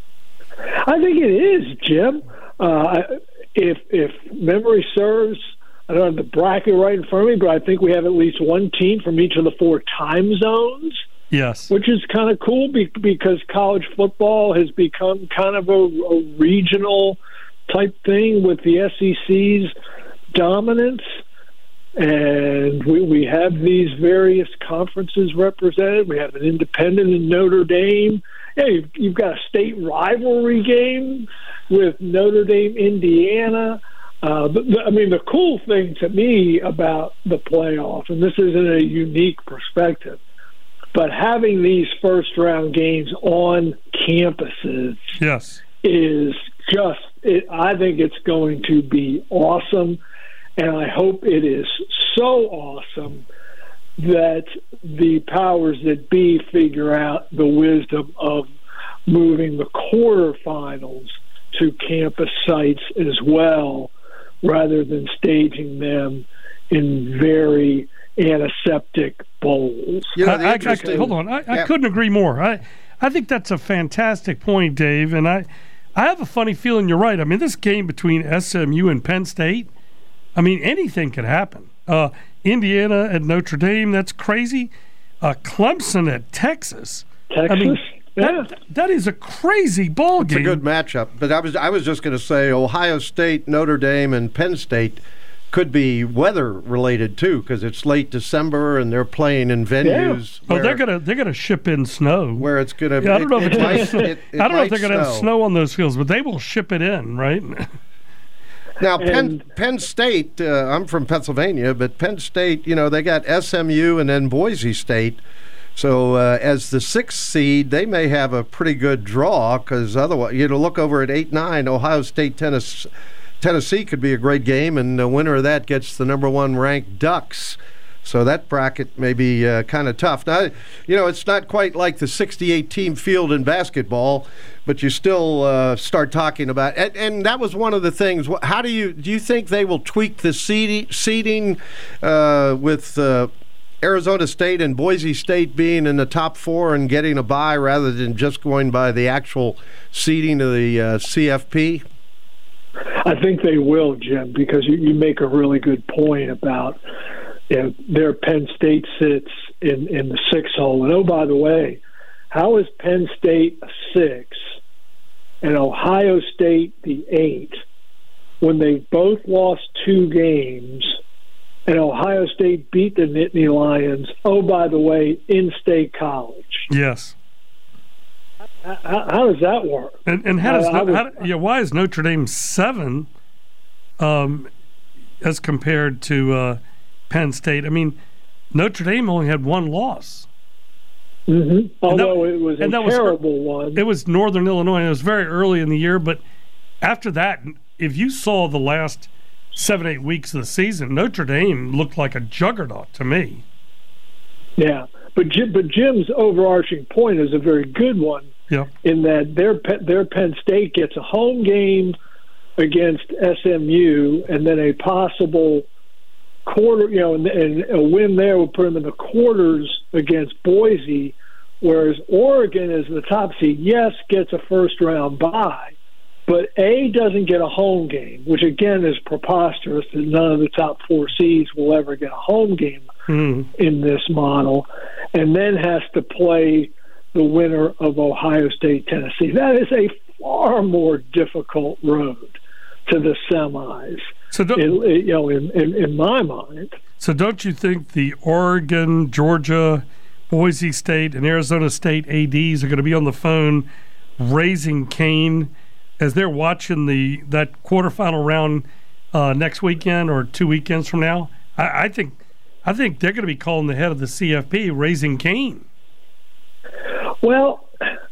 S2: I think it is, Jim. Uh, if if memory serves, I don't have the bracket right in front of me, but I think we have at least one team from each of the four time zones.
S7: Yes.
S2: Which is kind of cool be- because college football has become kind of a, a regional type thing with the S E C's dominance. And we, we have these various conferences represented. We have an independent in Notre Dame. Yeah, you've, you've got a state rivalry game with Notre Dame, Indiana. Uh, but, I mean, the cool thing to me about the playoff, and this isn't a unique perspective, but having these first-round games on campuses
S7: yes.
S2: is just, it, I think it's going to be awesome, and I hope it is so awesome that the powers that be figure out the wisdom of moving the quarterfinals to campus sites as well, rather than staging them in very antiseptic bowls.
S7: You know, I, I, I, hold on, I, yeah. I couldn't agree more. I, I think that's a fantastic point, Dave, and I, I have a funny feeling you're right. I mean, this game between S M U and Penn State, I mean, anything could happen. Uh, Indiana at Notre Dame, that's crazy. Uh, Clemson at Texas.
S2: Texas,
S7: I mean,
S2: yeah.
S7: that, that is a crazy ball
S8: it's
S7: game.
S8: It's a good matchup. But I was I was just going to say Ohio State, Notre Dame, and Penn State could be weather-related, too, because it's late December and they're playing in venues.
S7: Yeah. Oh, they're gonna they're gonna ship in snow.
S8: Where it's gonna.
S7: Yeah, I don't know if
S8: it,
S7: it's
S8: it, it, it
S7: I don't know if they're gonna
S8: snow.
S7: have snow on those fields, but they will ship it in, right?
S8: Now, Penn,
S2: And-
S8: Penn State, uh, I'm from Pennsylvania, but Penn State, you know, they got S M U and then Boise State. So uh, as the sixth seed, they may have a pretty good draw because otherwise, you know, look over at eight nine, Ohio State, Tennessee, Tennessee could be a great game, and the winner of that gets the number one ranked Ducks. So that bracket may be uh, kind of tough. Now, you know, it's not quite like the sixty-eight team field in basketball, but you still uh, start talking about and, and that was one of the things. How do you do you think they will tweak the seeding, seeding uh, with uh, Arizona State and Boise State being in the top four and getting a bye rather than just going by the actual seeding of the uh, C F P?
S2: I think they will, Jim, because you, you make a really good point about you know, their Penn State sits in, in the six hole. And, oh, by the way, how is Penn State a six and Ohio State the eight when they both lost two games and Ohio State beat the Nittany Lions, oh, by the way, in State College?
S7: Yes.
S2: How, how does that work?
S7: And, and how does
S2: I, I was,
S7: how, yeah? Why is Notre Dame seven um, as compared to uh, Penn State? I mean, Notre Dame only had one loss.
S2: Mm-hmm. Although
S7: that,
S2: it was a
S7: that
S2: terrible
S7: was,
S2: one.
S7: It was Northern Illinois. And it was very early in the year, but after that, if you saw the last seven, eight weeks of the season, Notre Dame looked like a juggernaut to me.
S2: Yeah, but Jim, but Jim's overarching point is a very good one.
S7: Yeah. In
S2: that their their Penn State gets a home game against S M U, and then a possible quarter, you know, and, and a win there would put them in the quarters against Boise, whereas Oregon is the top seed. Yes, gets a first round bye, but A, doesn't get a home game, which again is preposterous that none of the top four seeds will ever get a home game
S7: mm.
S2: in this model, and then has to play the winner of Ohio State, Tennessee. That is a far more difficult road to the semis.
S7: So don't,
S2: in, you know, in, in, in my mind.
S7: So don't you think the Oregon, Georgia, Boise State, and Arizona State A Ds are going to be on the phone raising Cain as they're watching the that quarterfinal round uh, next weekend or two weekends from now? I, I think I think they're going to be calling the head of the C F P raising Cain.
S2: Well,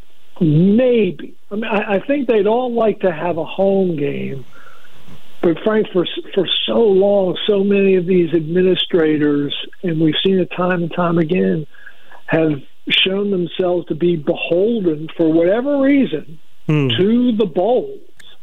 S2: maybe. I mean, I, I think they'd all like to have a home game, but Frank, for for so long, so many of these administrators, and we've seen it time and time again, have shown themselves to be beholden, for whatever reason,
S7: hmm.
S2: to the bowls,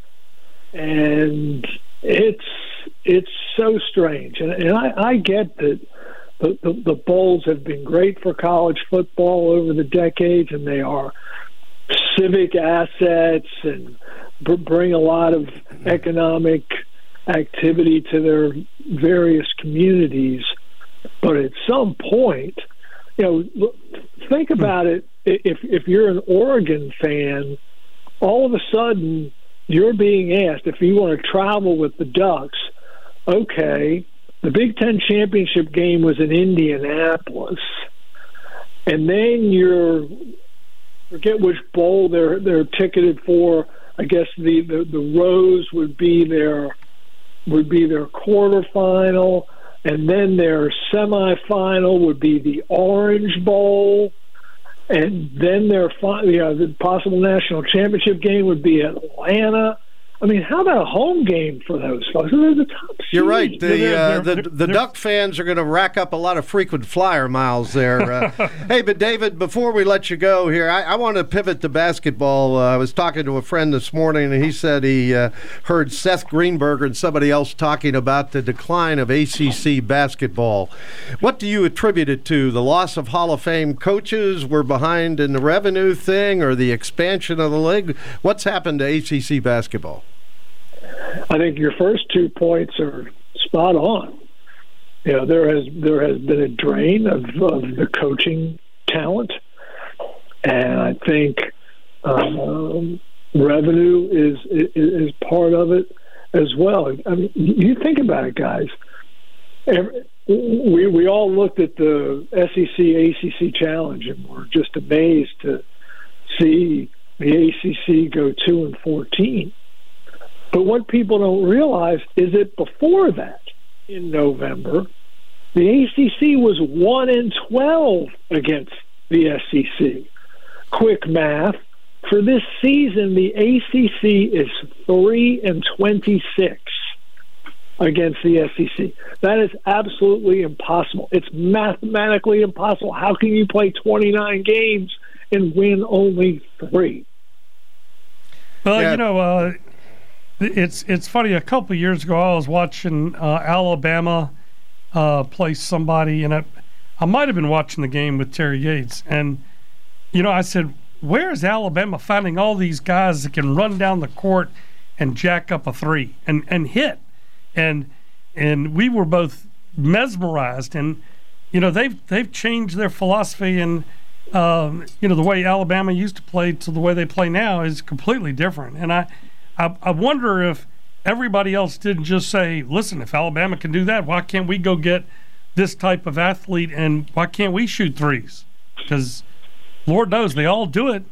S2: and it's it's so strange. And, and I, I get that. The, the, the bowls have been great for college football over the decades, and they are civic assets and br- bring a lot of economic activity to their various communities. But at some point, you know, look, think about it. If if you're an Oregon fan, all of a sudden you're being asked if you want to travel with the Ducks. Okay. The Big Ten championship game was in Indianapolis, and then you're forget which bowl they're they're ticketed for. I guess the, the, the Rose would be their would be their quarterfinal, and then their semifinal would be the Orange Bowl. And then their you know, the possible national championship game would be Atlanta. I mean, how about a home game for those folks? They're the top seed.
S8: You're right. The
S2: they're,
S8: uh,
S2: they're,
S8: the, the Duck fans are going to rack up a lot of frequent flyer miles there. Uh, hey, but David, before we let you go here, I, I want to pivot to basketball. Uh, I was talking to a friend this morning, and he said he uh, heard Seth Greenberger and somebody else talking about the decline of A C C basketball. What do you attribute it to? The loss of Hall of Fame coaches? We're behind in the revenue thing, or the expansion of the league? What's happened to A C C basketball?
S2: I think your first two points are spot on. You know, there has there has been a drain of, of the coaching talent, and I think um, revenue is, is is part of it as well. I mean, you think about it, guys. Every, we we all looked at the S E C A C C challenge and were just amazed to see the A C C go two and fourteen. But what people don't realize is that before that, in November, the A C C was one and twelve against the S E C. Quick math: for this season, the A C C is three and twenty-six against the S E C. That is absolutely impossible. It's mathematically impossible. How can you play twenty-nine games and win only three?
S7: Well, yeah. you know. Uh, It's it's funny. A couple of years ago, I was watching uh, Alabama uh, play somebody, and I, I might have been watching the game with Terry Yates. And you know, I said, "Where is Alabama finding all these guys that can run down the court and jack up a three and, and hit?" And and we were both mesmerized. And you know, they've they've changed their philosophy, and um, you know, the way Alabama used to play to the way they play now is completely different. And I. I, I wonder if everybody else didn't just say, listen, if Alabama can do that, why can't we go get this type of athlete, and why can't we shoot threes? Because Lord knows they all do it.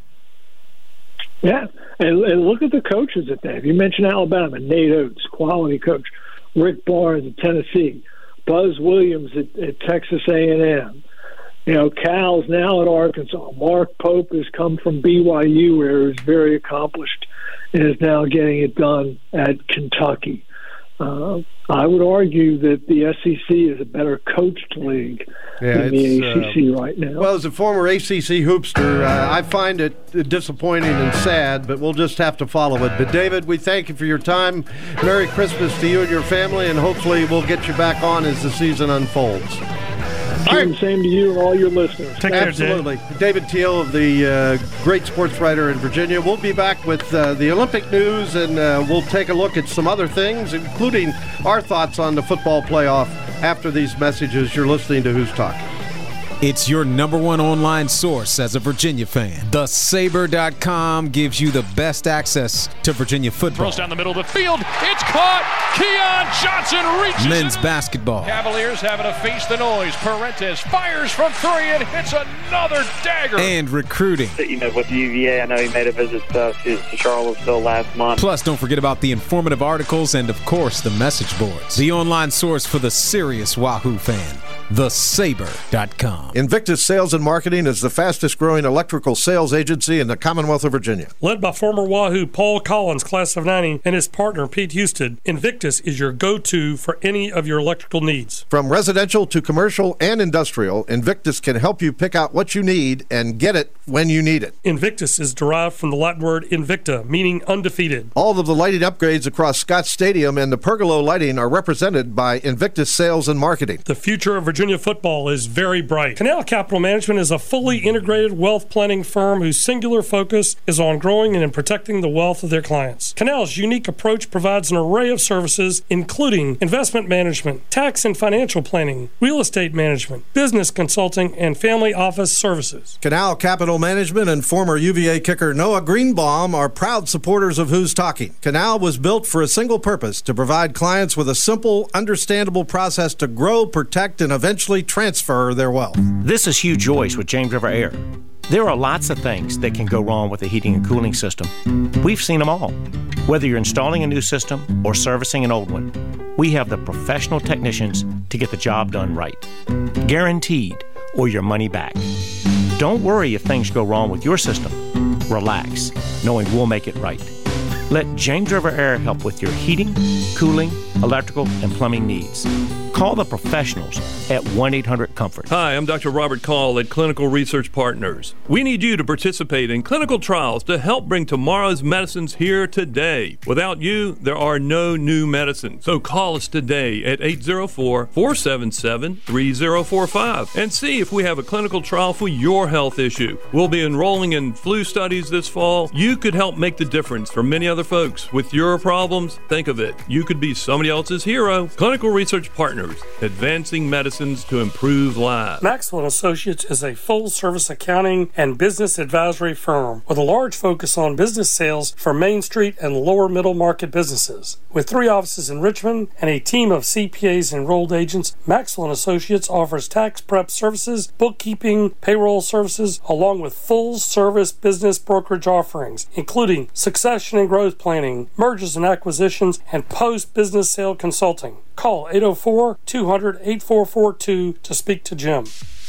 S2: Yeah, and, and look at the coaches that they have. You mentioned Alabama, Nate Oates, quality coach, Rick Barnes at Tennessee, Buzz Williams at, at Texas A and M. You know, Cal's now at Arkansas. Mark Pope has come from B Y U, where he's very accomplished, and is now getting it done at Kentucky. Uh, I would argue that the S E C is a better coached league
S8: yeah,
S2: than the A C C uh, right now.
S8: Well, as a former A C C hoopster, uh, I find it disappointing and sad, but we'll just have to follow it. But, David, we thank you for your time. Merry Christmas to you and your family, and hopefully we'll get you back on as the season unfolds.
S2: All right. Same to you and all your listeners.
S7: Take
S8: Absolutely.
S7: Care, Dave.
S8: David Teal, the uh, great sports writer in Virginia. We'll be back with uh, the Olympic news, and uh, we'll take a look at some other things, including our thoughts on the football playoff after these messages. You're listening to Who's Talking.
S3: It's your number one online source as a Virginia fan. The Saber dot com gives you the best access to Virginia football.
S4: Throws down the middle of the field. It's caught. Keon Johnson reaches
S3: Men's
S4: it.
S3: basketball.
S4: Cavaliers having to face the noise. Parentes fires from three and hits another dagger.
S3: And recruiting.
S5: You know, with U V A, I know he made a visit uh, to, to Charlottesville last month.
S3: Plus, don't forget about the informative articles and, of course, the message boards. The online source for the serious Wahoo fan. The Saber dot com.
S11: Invictus Sales and Marketing is the fastest-growing electrical sales agency in the Commonwealth of Virginia.
S7: Led by former Wahoo Paul Collins, class of ninety, and his partner Pete Houston, Invictus is your go-to for any of your electrical needs.
S11: From residential to commercial and industrial, Invictus can help you pick out what you need and get it when you need it.
S7: Invictus is derived from the Latin word invicta, meaning undefeated.
S11: All of the lighting upgrades across Scott Stadium and the Pergolo lighting are represented by Invictus Sales and Marketing.
S7: The future of Virginia Virginia football is very bright. Canal Capital Management is a fully integrated wealth planning firm whose singular focus is on growing and in protecting the wealth of their clients. Canal's unique approach provides an array of services, including investment management, tax and financial planning, real estate management, business consulting, and family office services.
S11: Canal Capital Management and former U V A kicker Noah Greenbaum are proud supporters of Who's Talking. Canal was built for a single purpose: to provide clients with a simple, understandable process to grow, protect, and eventually transfer their wealth.
S12: This is Hugh Joyce with James River Air. There are lots of things that can go wrong with a heating and cooling system. We've seen them all. Whether you're installing a new system or servicing an old one, we have the professional technicians to get the job done right. Guaranteed, or your money back. Don't worry if things go wrong with your system. Relax, knowing we'll make it right. Let James River Air help with your heating, cooling, electrical, and plumbing needs. Call the professionals at one eight hundred comfort.
S1: Hi, I'm Doctor Robert Call at Clinical Research Partners. We need you to participate in clinical trials to help bring tomorrow's medicines here today. Without you, there are no new medicines. So call us today at eight oh four, four seven seven, three oh four five and see if we have a clinical trial for your health issue. We'll be enrolling in flu studies this fall. You could help make the difference for many other folks. With your problems, think of it. You could be somebody else's hero. Clinical Research Partners, advancing medicines to improve lives.
S7: Maxwell and Associates is a full-service accounting and business advisory firm with a large focus on business sales for Main Street and lower middle market businesses. With three offices in Richmond and a team of C P As and enrolled agents, Maxwell and Associates offers tax prep services, bookkeeping, payroll services, along with full-service business brokerage offerings, including succession and growth planning, mergers and acquisitions, and post-business sale consulting. Call eight oh four, two hundred, eight four four two to speak to Jim.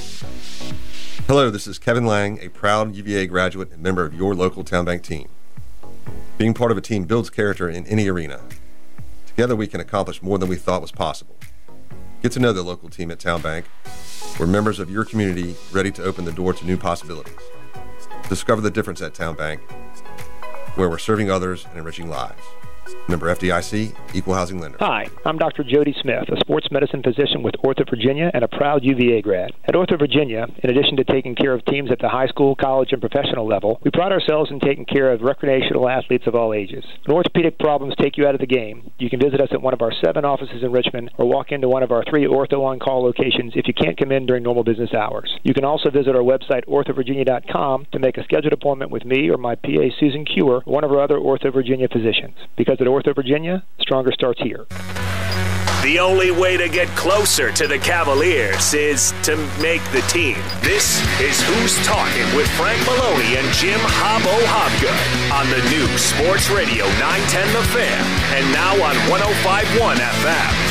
S10: Hello, this is Kevin Lang, a proud U V A graduate and member of your local Town Bank team. Being part of a team builds character in any arena. Together we can accomplish more than we thought was possible. Get to know the local team at Town Bank. We're members of your community ready to open the door to new possibilities. Discover the difference at Town Bank, where we're serving others and enriching lives. Member F D I C, Equal Housing Lender.
S9: Hi, I'm Doctor Jody Smith, a sports medicine physician with Ortho Virginia and a proud U V A grad. At Ortho Virginia, in addition to taking care of teams at the high school, college, and professional level, we pride ourselves in taking care of recreational athletes of all ages. When orthopedic problems take you out of the game, you can visit us at one of our seven offices in Richmond or walk into one of our three Ortho on-call locations if you can't come in during normal business hours. You can also visit our website, ortho virginia dot com, to make a scheduled appointment with me or my P A, Susan Kewer, or one of our other Ortho Virginia physicians. Because at Ortho Virginia, stronger starts here.
S6: The only way to get closer to the Cavaliers is to make the team. This is Who's Talking with Frank Maloney and Jim Hobbo Hobgood on the new Sports Radio nine ten The Fan and now on one oh five point one F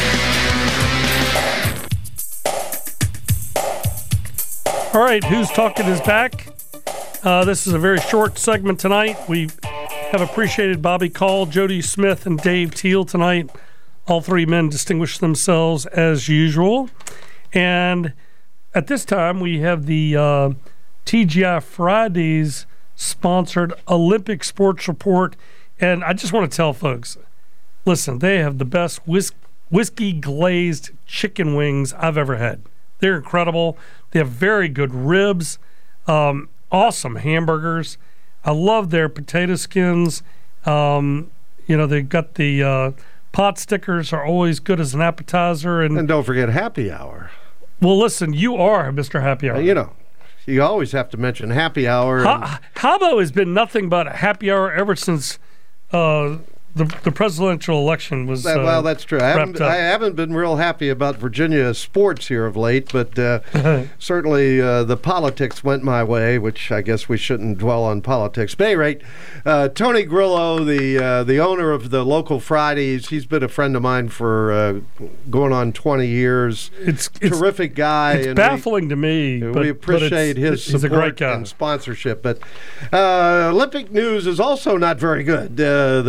S7: M. All right, Who's Talking is back. Uh, this is a very short segment tonight. We have appreciated Bobby Call, Jody Smith, and Dave Teal tonight. All three men distinguished themselves as usual. And at this time, we have the uh, T G I Fridays sponsored Olympic Sports Report. And I just want to tell folks, listen, they have the best whis- whiskey glazed chicken wings I've ever had. They're incredible. They have very good ribs, um, awesome hamburgers. I love their potato skins. Um, you know, they've got the uh, pot stickers are always good as an appetizer. And,
S8: and don't forget happy hour.
S7: Well, listen, you are Mister Happy Hour.
S8: Uh, you know, you always have to mention happy hour.
S7: Ha- Hobbo has been nothing but a happy hour ever since uh, the the presidential election was
S8: that,
S7: uh,
S8: well, that's true. I haven't,
S7: up.
S8: I haven't been real happy about Virginia sports here of late, but uh, certainly uh, the politics went my way, which I guess we shouldn't dwell on politics. But at any rate, uh, Tony Grillo, the uh, the owner of the local Fridays, he's been a friend of mine for uh, going on twenty years.
S7: It's,
S8: it's terrific guy.
S7: It's
S8: and
S7: baffling
S8: we,
S7: to me.
S8: We
S7: but,
S8: appreciate
S7: but
S8: his
S7: he's
S8: support
S7: a great guy.
S8: and sponsorship. But uh, Olympic news is also not very good. Uh, the uh,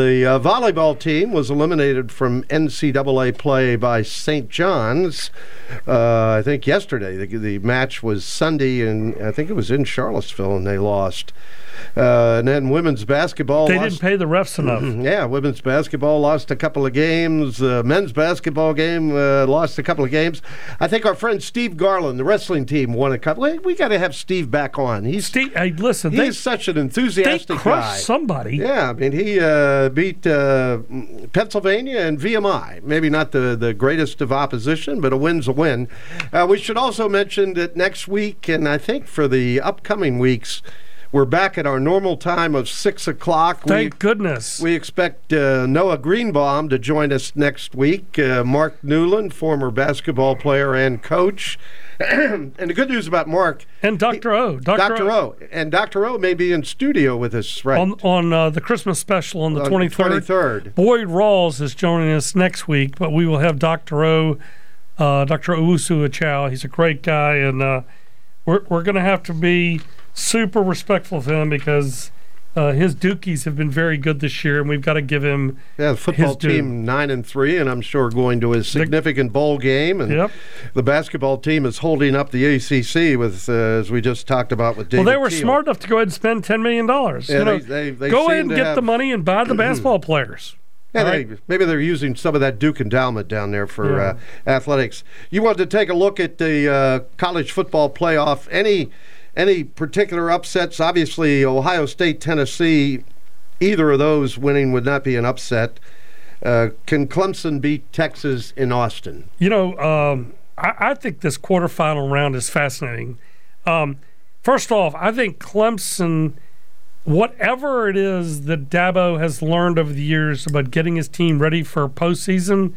S8: volleyball team was eliminated from N C double A play by Saint John's, uh, I think yesterday. The, the match was Sunday, and I think it was in Charlottesville, and they lost. Uh, and then women's basketball.
S7: They
S8: lost,
S7: didn't pay the refs enough.
S8: Yeah, women's basketball lost a couple of games. Uh, men's basketball game uh, lost a couple of games. I think our friend Steve Garland, the wrestling team, won a couple. We, we got to have Steve back on. He's
S7: Steve. Hey, listen,
S8: he's
S7: they,
S8: such an enthusiastic
S7: they crushed
S8: guy.
S7: somebody.
S8: Yeah, I mean he uh, beat uh, Pennsylvania and V M I. Maybe not the, the greatest of opposition, but a win's a win. Uh, we should also mention that next week, and I think for the upcoming weeks, we're back at our normal time of six o'clock.
S7: Thank
S8: we,
S7: goodness.
S8: We expect uh, Noah Greenbaum to join us next week. Uh, Mark Newland, former basketball player and coach. And the good news about Mark.
S7: And Doctor O. Doctor
S8: Doctor O. And Doctor O may be in studio with us, right?
S7: On, on uh, the Christmas special on the on twenty-third.
S8: twenty-third.
S7: Boyd Rawls is joining us next week, but we will have Doctor O, uh, Doctor Owusu Achow. He's a great guy, and uh, we're, we're going to have to be super respectful of him because uh, his Dukies have been very good this year, and we've got to give him
S8: yeah, the football
S7: his due.
S8: team nine and three, and I'm sure going to a significant bowl game. And
S7: yep.
S8: the basketball team is holding up the A C C with, uh, as we just talked about with David.
S7: Well, they were
S8: Teal.
S7: smart enough to go ahead and spend ten million dollars.
S8: Yeah,
S7: you know,
S8: they, they, they
S7: go ahead and get
S8: have,
S7: the money and buy the basketball players.
S8: Yeah, they,
S7: right?
S8: Maybe they're using some of that Duke endowment down there for
S7: Yeah.
S8: uh, athletics. You wanted to take a look at the uh, college football playoff. Any any particular upsets? Obviously, Ohio State, Tennessee, either of those winning would not be an upset. Uh, can Clemson beat Texas in Austin?
S7: You know, um, I, I think this quarterfinal round is fascinating. Um, first off, I think Clemson, whatever it is that Dabo has learned over the years about getting his team ready for postseason,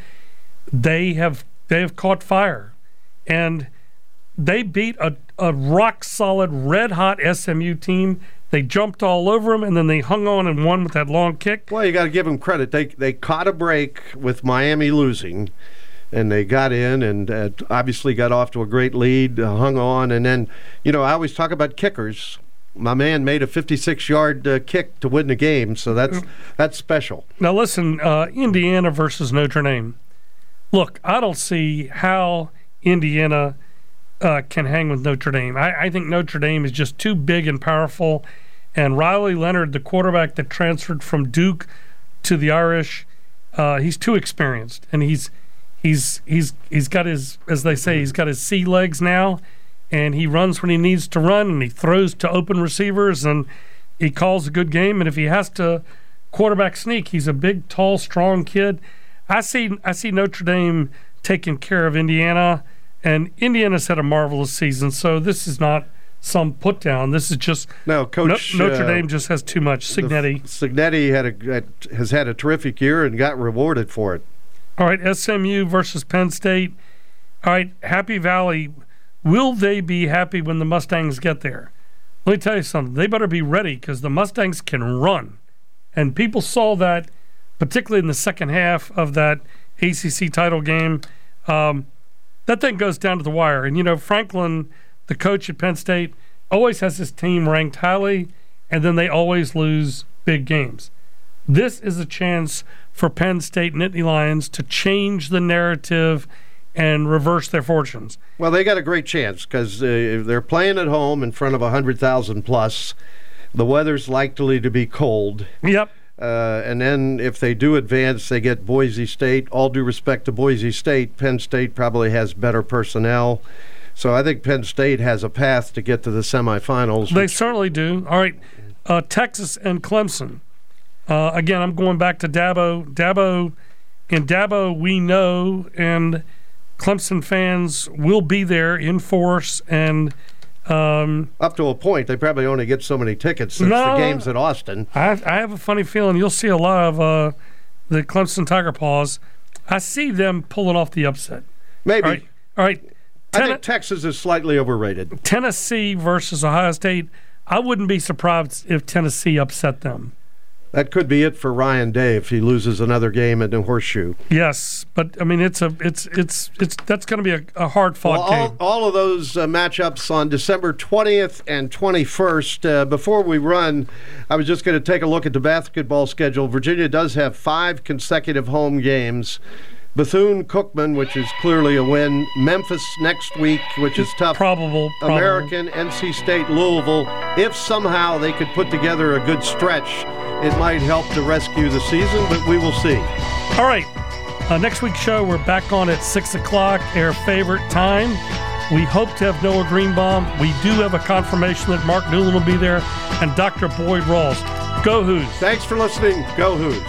S7: they have they have caught fire, and they beat a, a rock solid, red hot S M U team. They jumped all over them, and then they hung on and won with that long kick.
S8: Well, you got to give them credit. They they caught a break with Miami losing, and they got in and uh, obviously got off to a great lead, uh, hung on, and then, you know, I always talk about kickers. My man made a fifty-six-yard uh, kick to win the game, so that's that's special.
S7: Now listen, uh, Indiana versus Notre Dame. Look, I don't see how Indiana uh, can hang with Notre Dame. I, I think Notre Dame is just too big and powerful, and Riley Leonard, the quarterback that transferred from Duke to the Irish, uh, he's too experienced, and he's he's he's he's got his, as they say, he's got his sea legs now. And he runs when he needs to run, and he throws to open receivers, and he calls a good game. And if he has to quarterback sneak, he's a big, tall, strong kid. I see I see Notre Dame taking care of Indiana, and Indiana's had a marvelous season. So this is not some put down. This is just
S8: no coach.
S7: No, Notre
S8: uh,
S7: Dame just has too much. Signetti.
S8: Signetti had a has had a terrific year and got rewarded for it.
S7: All right, S M U versus Penn State. All right, Happy Valley. Will they be happy when the Mustangs get there? Let me tell you something. They better be ready because the Mustangs can run. And people saw that, particularly in the second half of that A C C title game. Um, that thing goes down to the wire. And, you know, Franklin, the coach at Penn State, always has his team ranked highly, and then they always lose big games. This is a chance for Penn State Nittany Lions to change the narrative and reverse their fortunes.
S8: Well, they got a great chance because uh, they're playing at home in front of one hundred thousand plus. The weather's likely to be cold.
S7: Yep.
S8: Uh, and then if they do advance, they get Boise State. All due respect to Boise State, Penn State probably has better personnel. So I think Penn State has a path to get to the semifinals.
S7: They certainly do. All right, uh, Texas and Clemson. Uh, again, I'm going back to Dabo. Dabo, in Dabo, we know, and Clemson fans will be there in force, and um,
S8: up to a point. They probably only get so many tickets since
S7: no,
S8: the game's at Austin.
S7: I, I have a funny feeling you'll see a lot of uh, the Clemson Tiger Paws. I see them pulling off the upset.
S8: Maybe.
S7: All right. All right.
S8: Ten- I think Texas is slightly overrated.
S7: Tennessee versus Ohio State. I wouldn't be surprised if Tennessee upset them.
S8: That could be it for Ryan Day if he loses another game at New Horseshoe.
S7: Yes, but I mean it's a it's it's it's that's going to be a, a hard fought
S8: well, all,
S7: game.
S8: All of those uh, matchups on December twentieth and twenty-first. Uh, before we run, I was just going to take a look at the basketball schedule. Virginia does have five consecutive home games. Bethune-Cookman, which is clearly a win. Memphis next week, which is tough.
S7: Probable. probable.
S8: American, N C State, Louisville. If somehow they could put together a good stretch, it might help to rescue the season, but we will see.
S7: All right. Uh, next week's show, we're back on at six o'clock, our favorite time. We hope to have Noah Greenbaum. We do have a confirmation that Mark Newland will be there, and Doctor Boyd Rawls. Go Hoos.
S8: Thanks for listening. Go Hoos.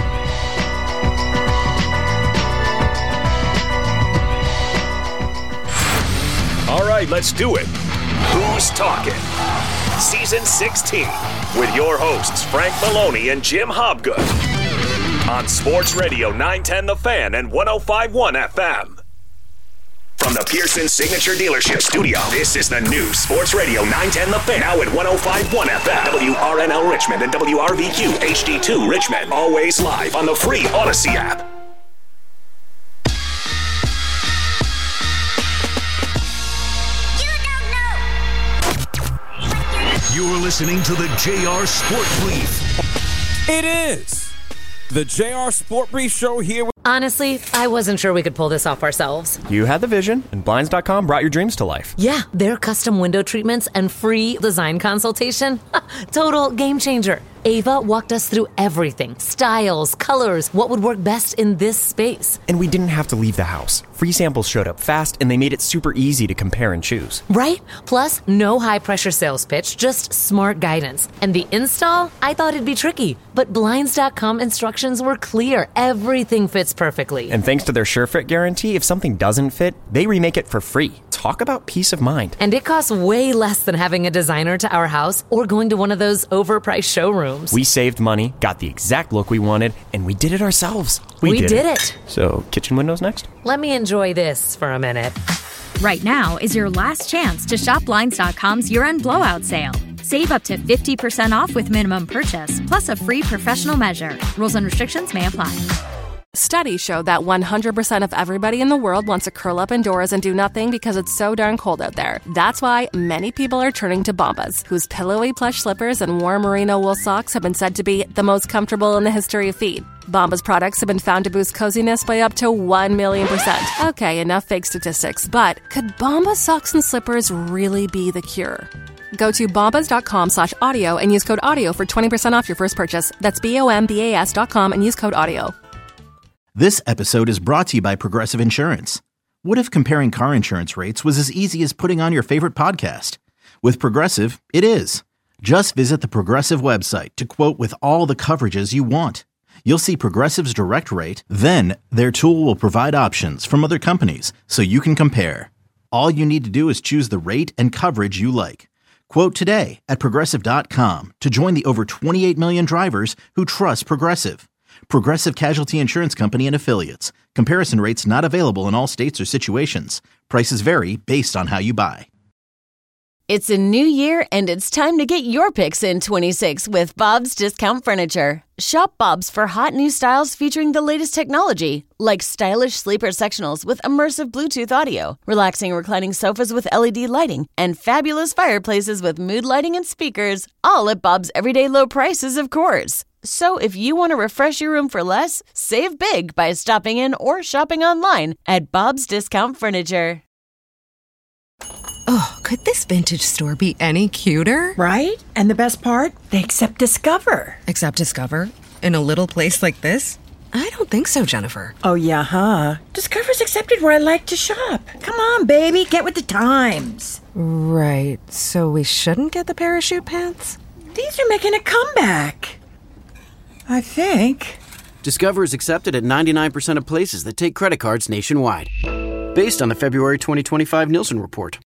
S6: All right, let's do it. Who's Talking? Season sixteen with your hosts Frank Maloney and Jim Hobgood on Sports Radio nine ten The Fan and one oh five point one F M. From the Pearson Signature Dealership Studio, this is the new Sports Radio nine ten The Fan, now at one oh five point one F M, W R N L Richmond and W R V Q H D two Richmond. Always live on the free Odyssey app.
S13: You're listening to the J R Sport Brief.
S14: It is the J R Sport Brief show here. With-
S15: Honestly, I wasn't sure we could pull this off ourselves.
S16: You had the vision, and Blinds dot com brought your dreams to life.
S15: Yeah, their custom window treatments and free design consultation. Total game changer. Ava walked us through everything. Styles, colors, what would work best in this space.
S16: And we didn't have to leave the house. Free samples showed up fast, and they made it super easy to compare and choose.
S15: Right? Plus, no high-pressure sales pitch, just smart guidance. And the install? I thought it'd be tricky, but Blinds dot com instructions were clear. Everything fits perfectly.
S16: And thanks to their SureFit guarantee, if something doesn't fit, they remake it for free. Talk about peace of mind.
S15: And it costs way less than having a designer to our house or going to one of those overpriced showrooms.
S16: We saved money, got the exact look we wanted, and we did it ourselves. We,
S15: we
S16: did,
S15: did
S16: it.
S15: it.
S16: So, kitchen windows next?
S15: Let me enjoy this for a minute.
S25: Right now is your last chance to shop Blinds dot com's year-end blowout sale. Save up to fifty percent off with minimum purchase, plus a free professional measure. Rules and restrictions may apply.
S17: Studies show that one hundred percent of everybody in the world wants to curl up indoors and do nothing because it's so darn cold out there. That's why many people are turning to Bombas, whose pillowy plush slippers and warm merino wool socks have been said to be the most comfortable in the history of feet. Bombas products have been found to boost coziness by up to one million percent. Okay, enough fake statistics, but could Bombas socks and slippers really be the cure? Go to bombas dot com slash audio and use code audio for twenty percent off your first purchase. That's B O M B A S dot com and use code audio.
S18: This episode is brought to you by Progressive Insurance. What if comparing car insurance rates was as easy as putting on your favorite podcast? With Progressive, it is. Just visit the Progressive website to quote with all the coverages you want. You'll see Progressive's direct rate, then their tool will provide options from other companies so you can compare. All you need to do is choose the rate and coverage you like. Quote today at Progressive dot com to join the over twenty-eight million drivers who trust Progressive. Progressive Casualty Insurance Company and Affiliates. Comparison rates not available in all states or situations. Prices vary based on how you buy.
S19: It's a new year, and it's time to get your picks in twenty-six with Bob's Discount Furniture. Shop Bob's for hot new styles featuring the latest technology, like stylish sleeper sectionals with immersive Bluetooth audio, relaxing reclining sofas with L E D lighting, and fabulous fireplaces with mood lighting and speakers, all at Bob's everyday low prices, of course. So if you want to refresh your room for less, save big by stopping in or shopping online at Bob's Discount Furniture.
S20: Oh, could this vintage store be any cuter?
S29: Right? And the best part? They accept Discover.
S20: Accept Discover? In a little place like this? I don't think so, Jennifer.
S29: Oh, yeah, huh? Discover's accepted where I like to shop. Come on, baby, get with the times.
S20: Right, so we shouldn't get the parachute pants?
S29: These are making a comeback. I think.
S30: Discover is accepted at ninety-nine percent of places that take credit cards nationwide. Based on the February twenty twenty-five Nielsen report.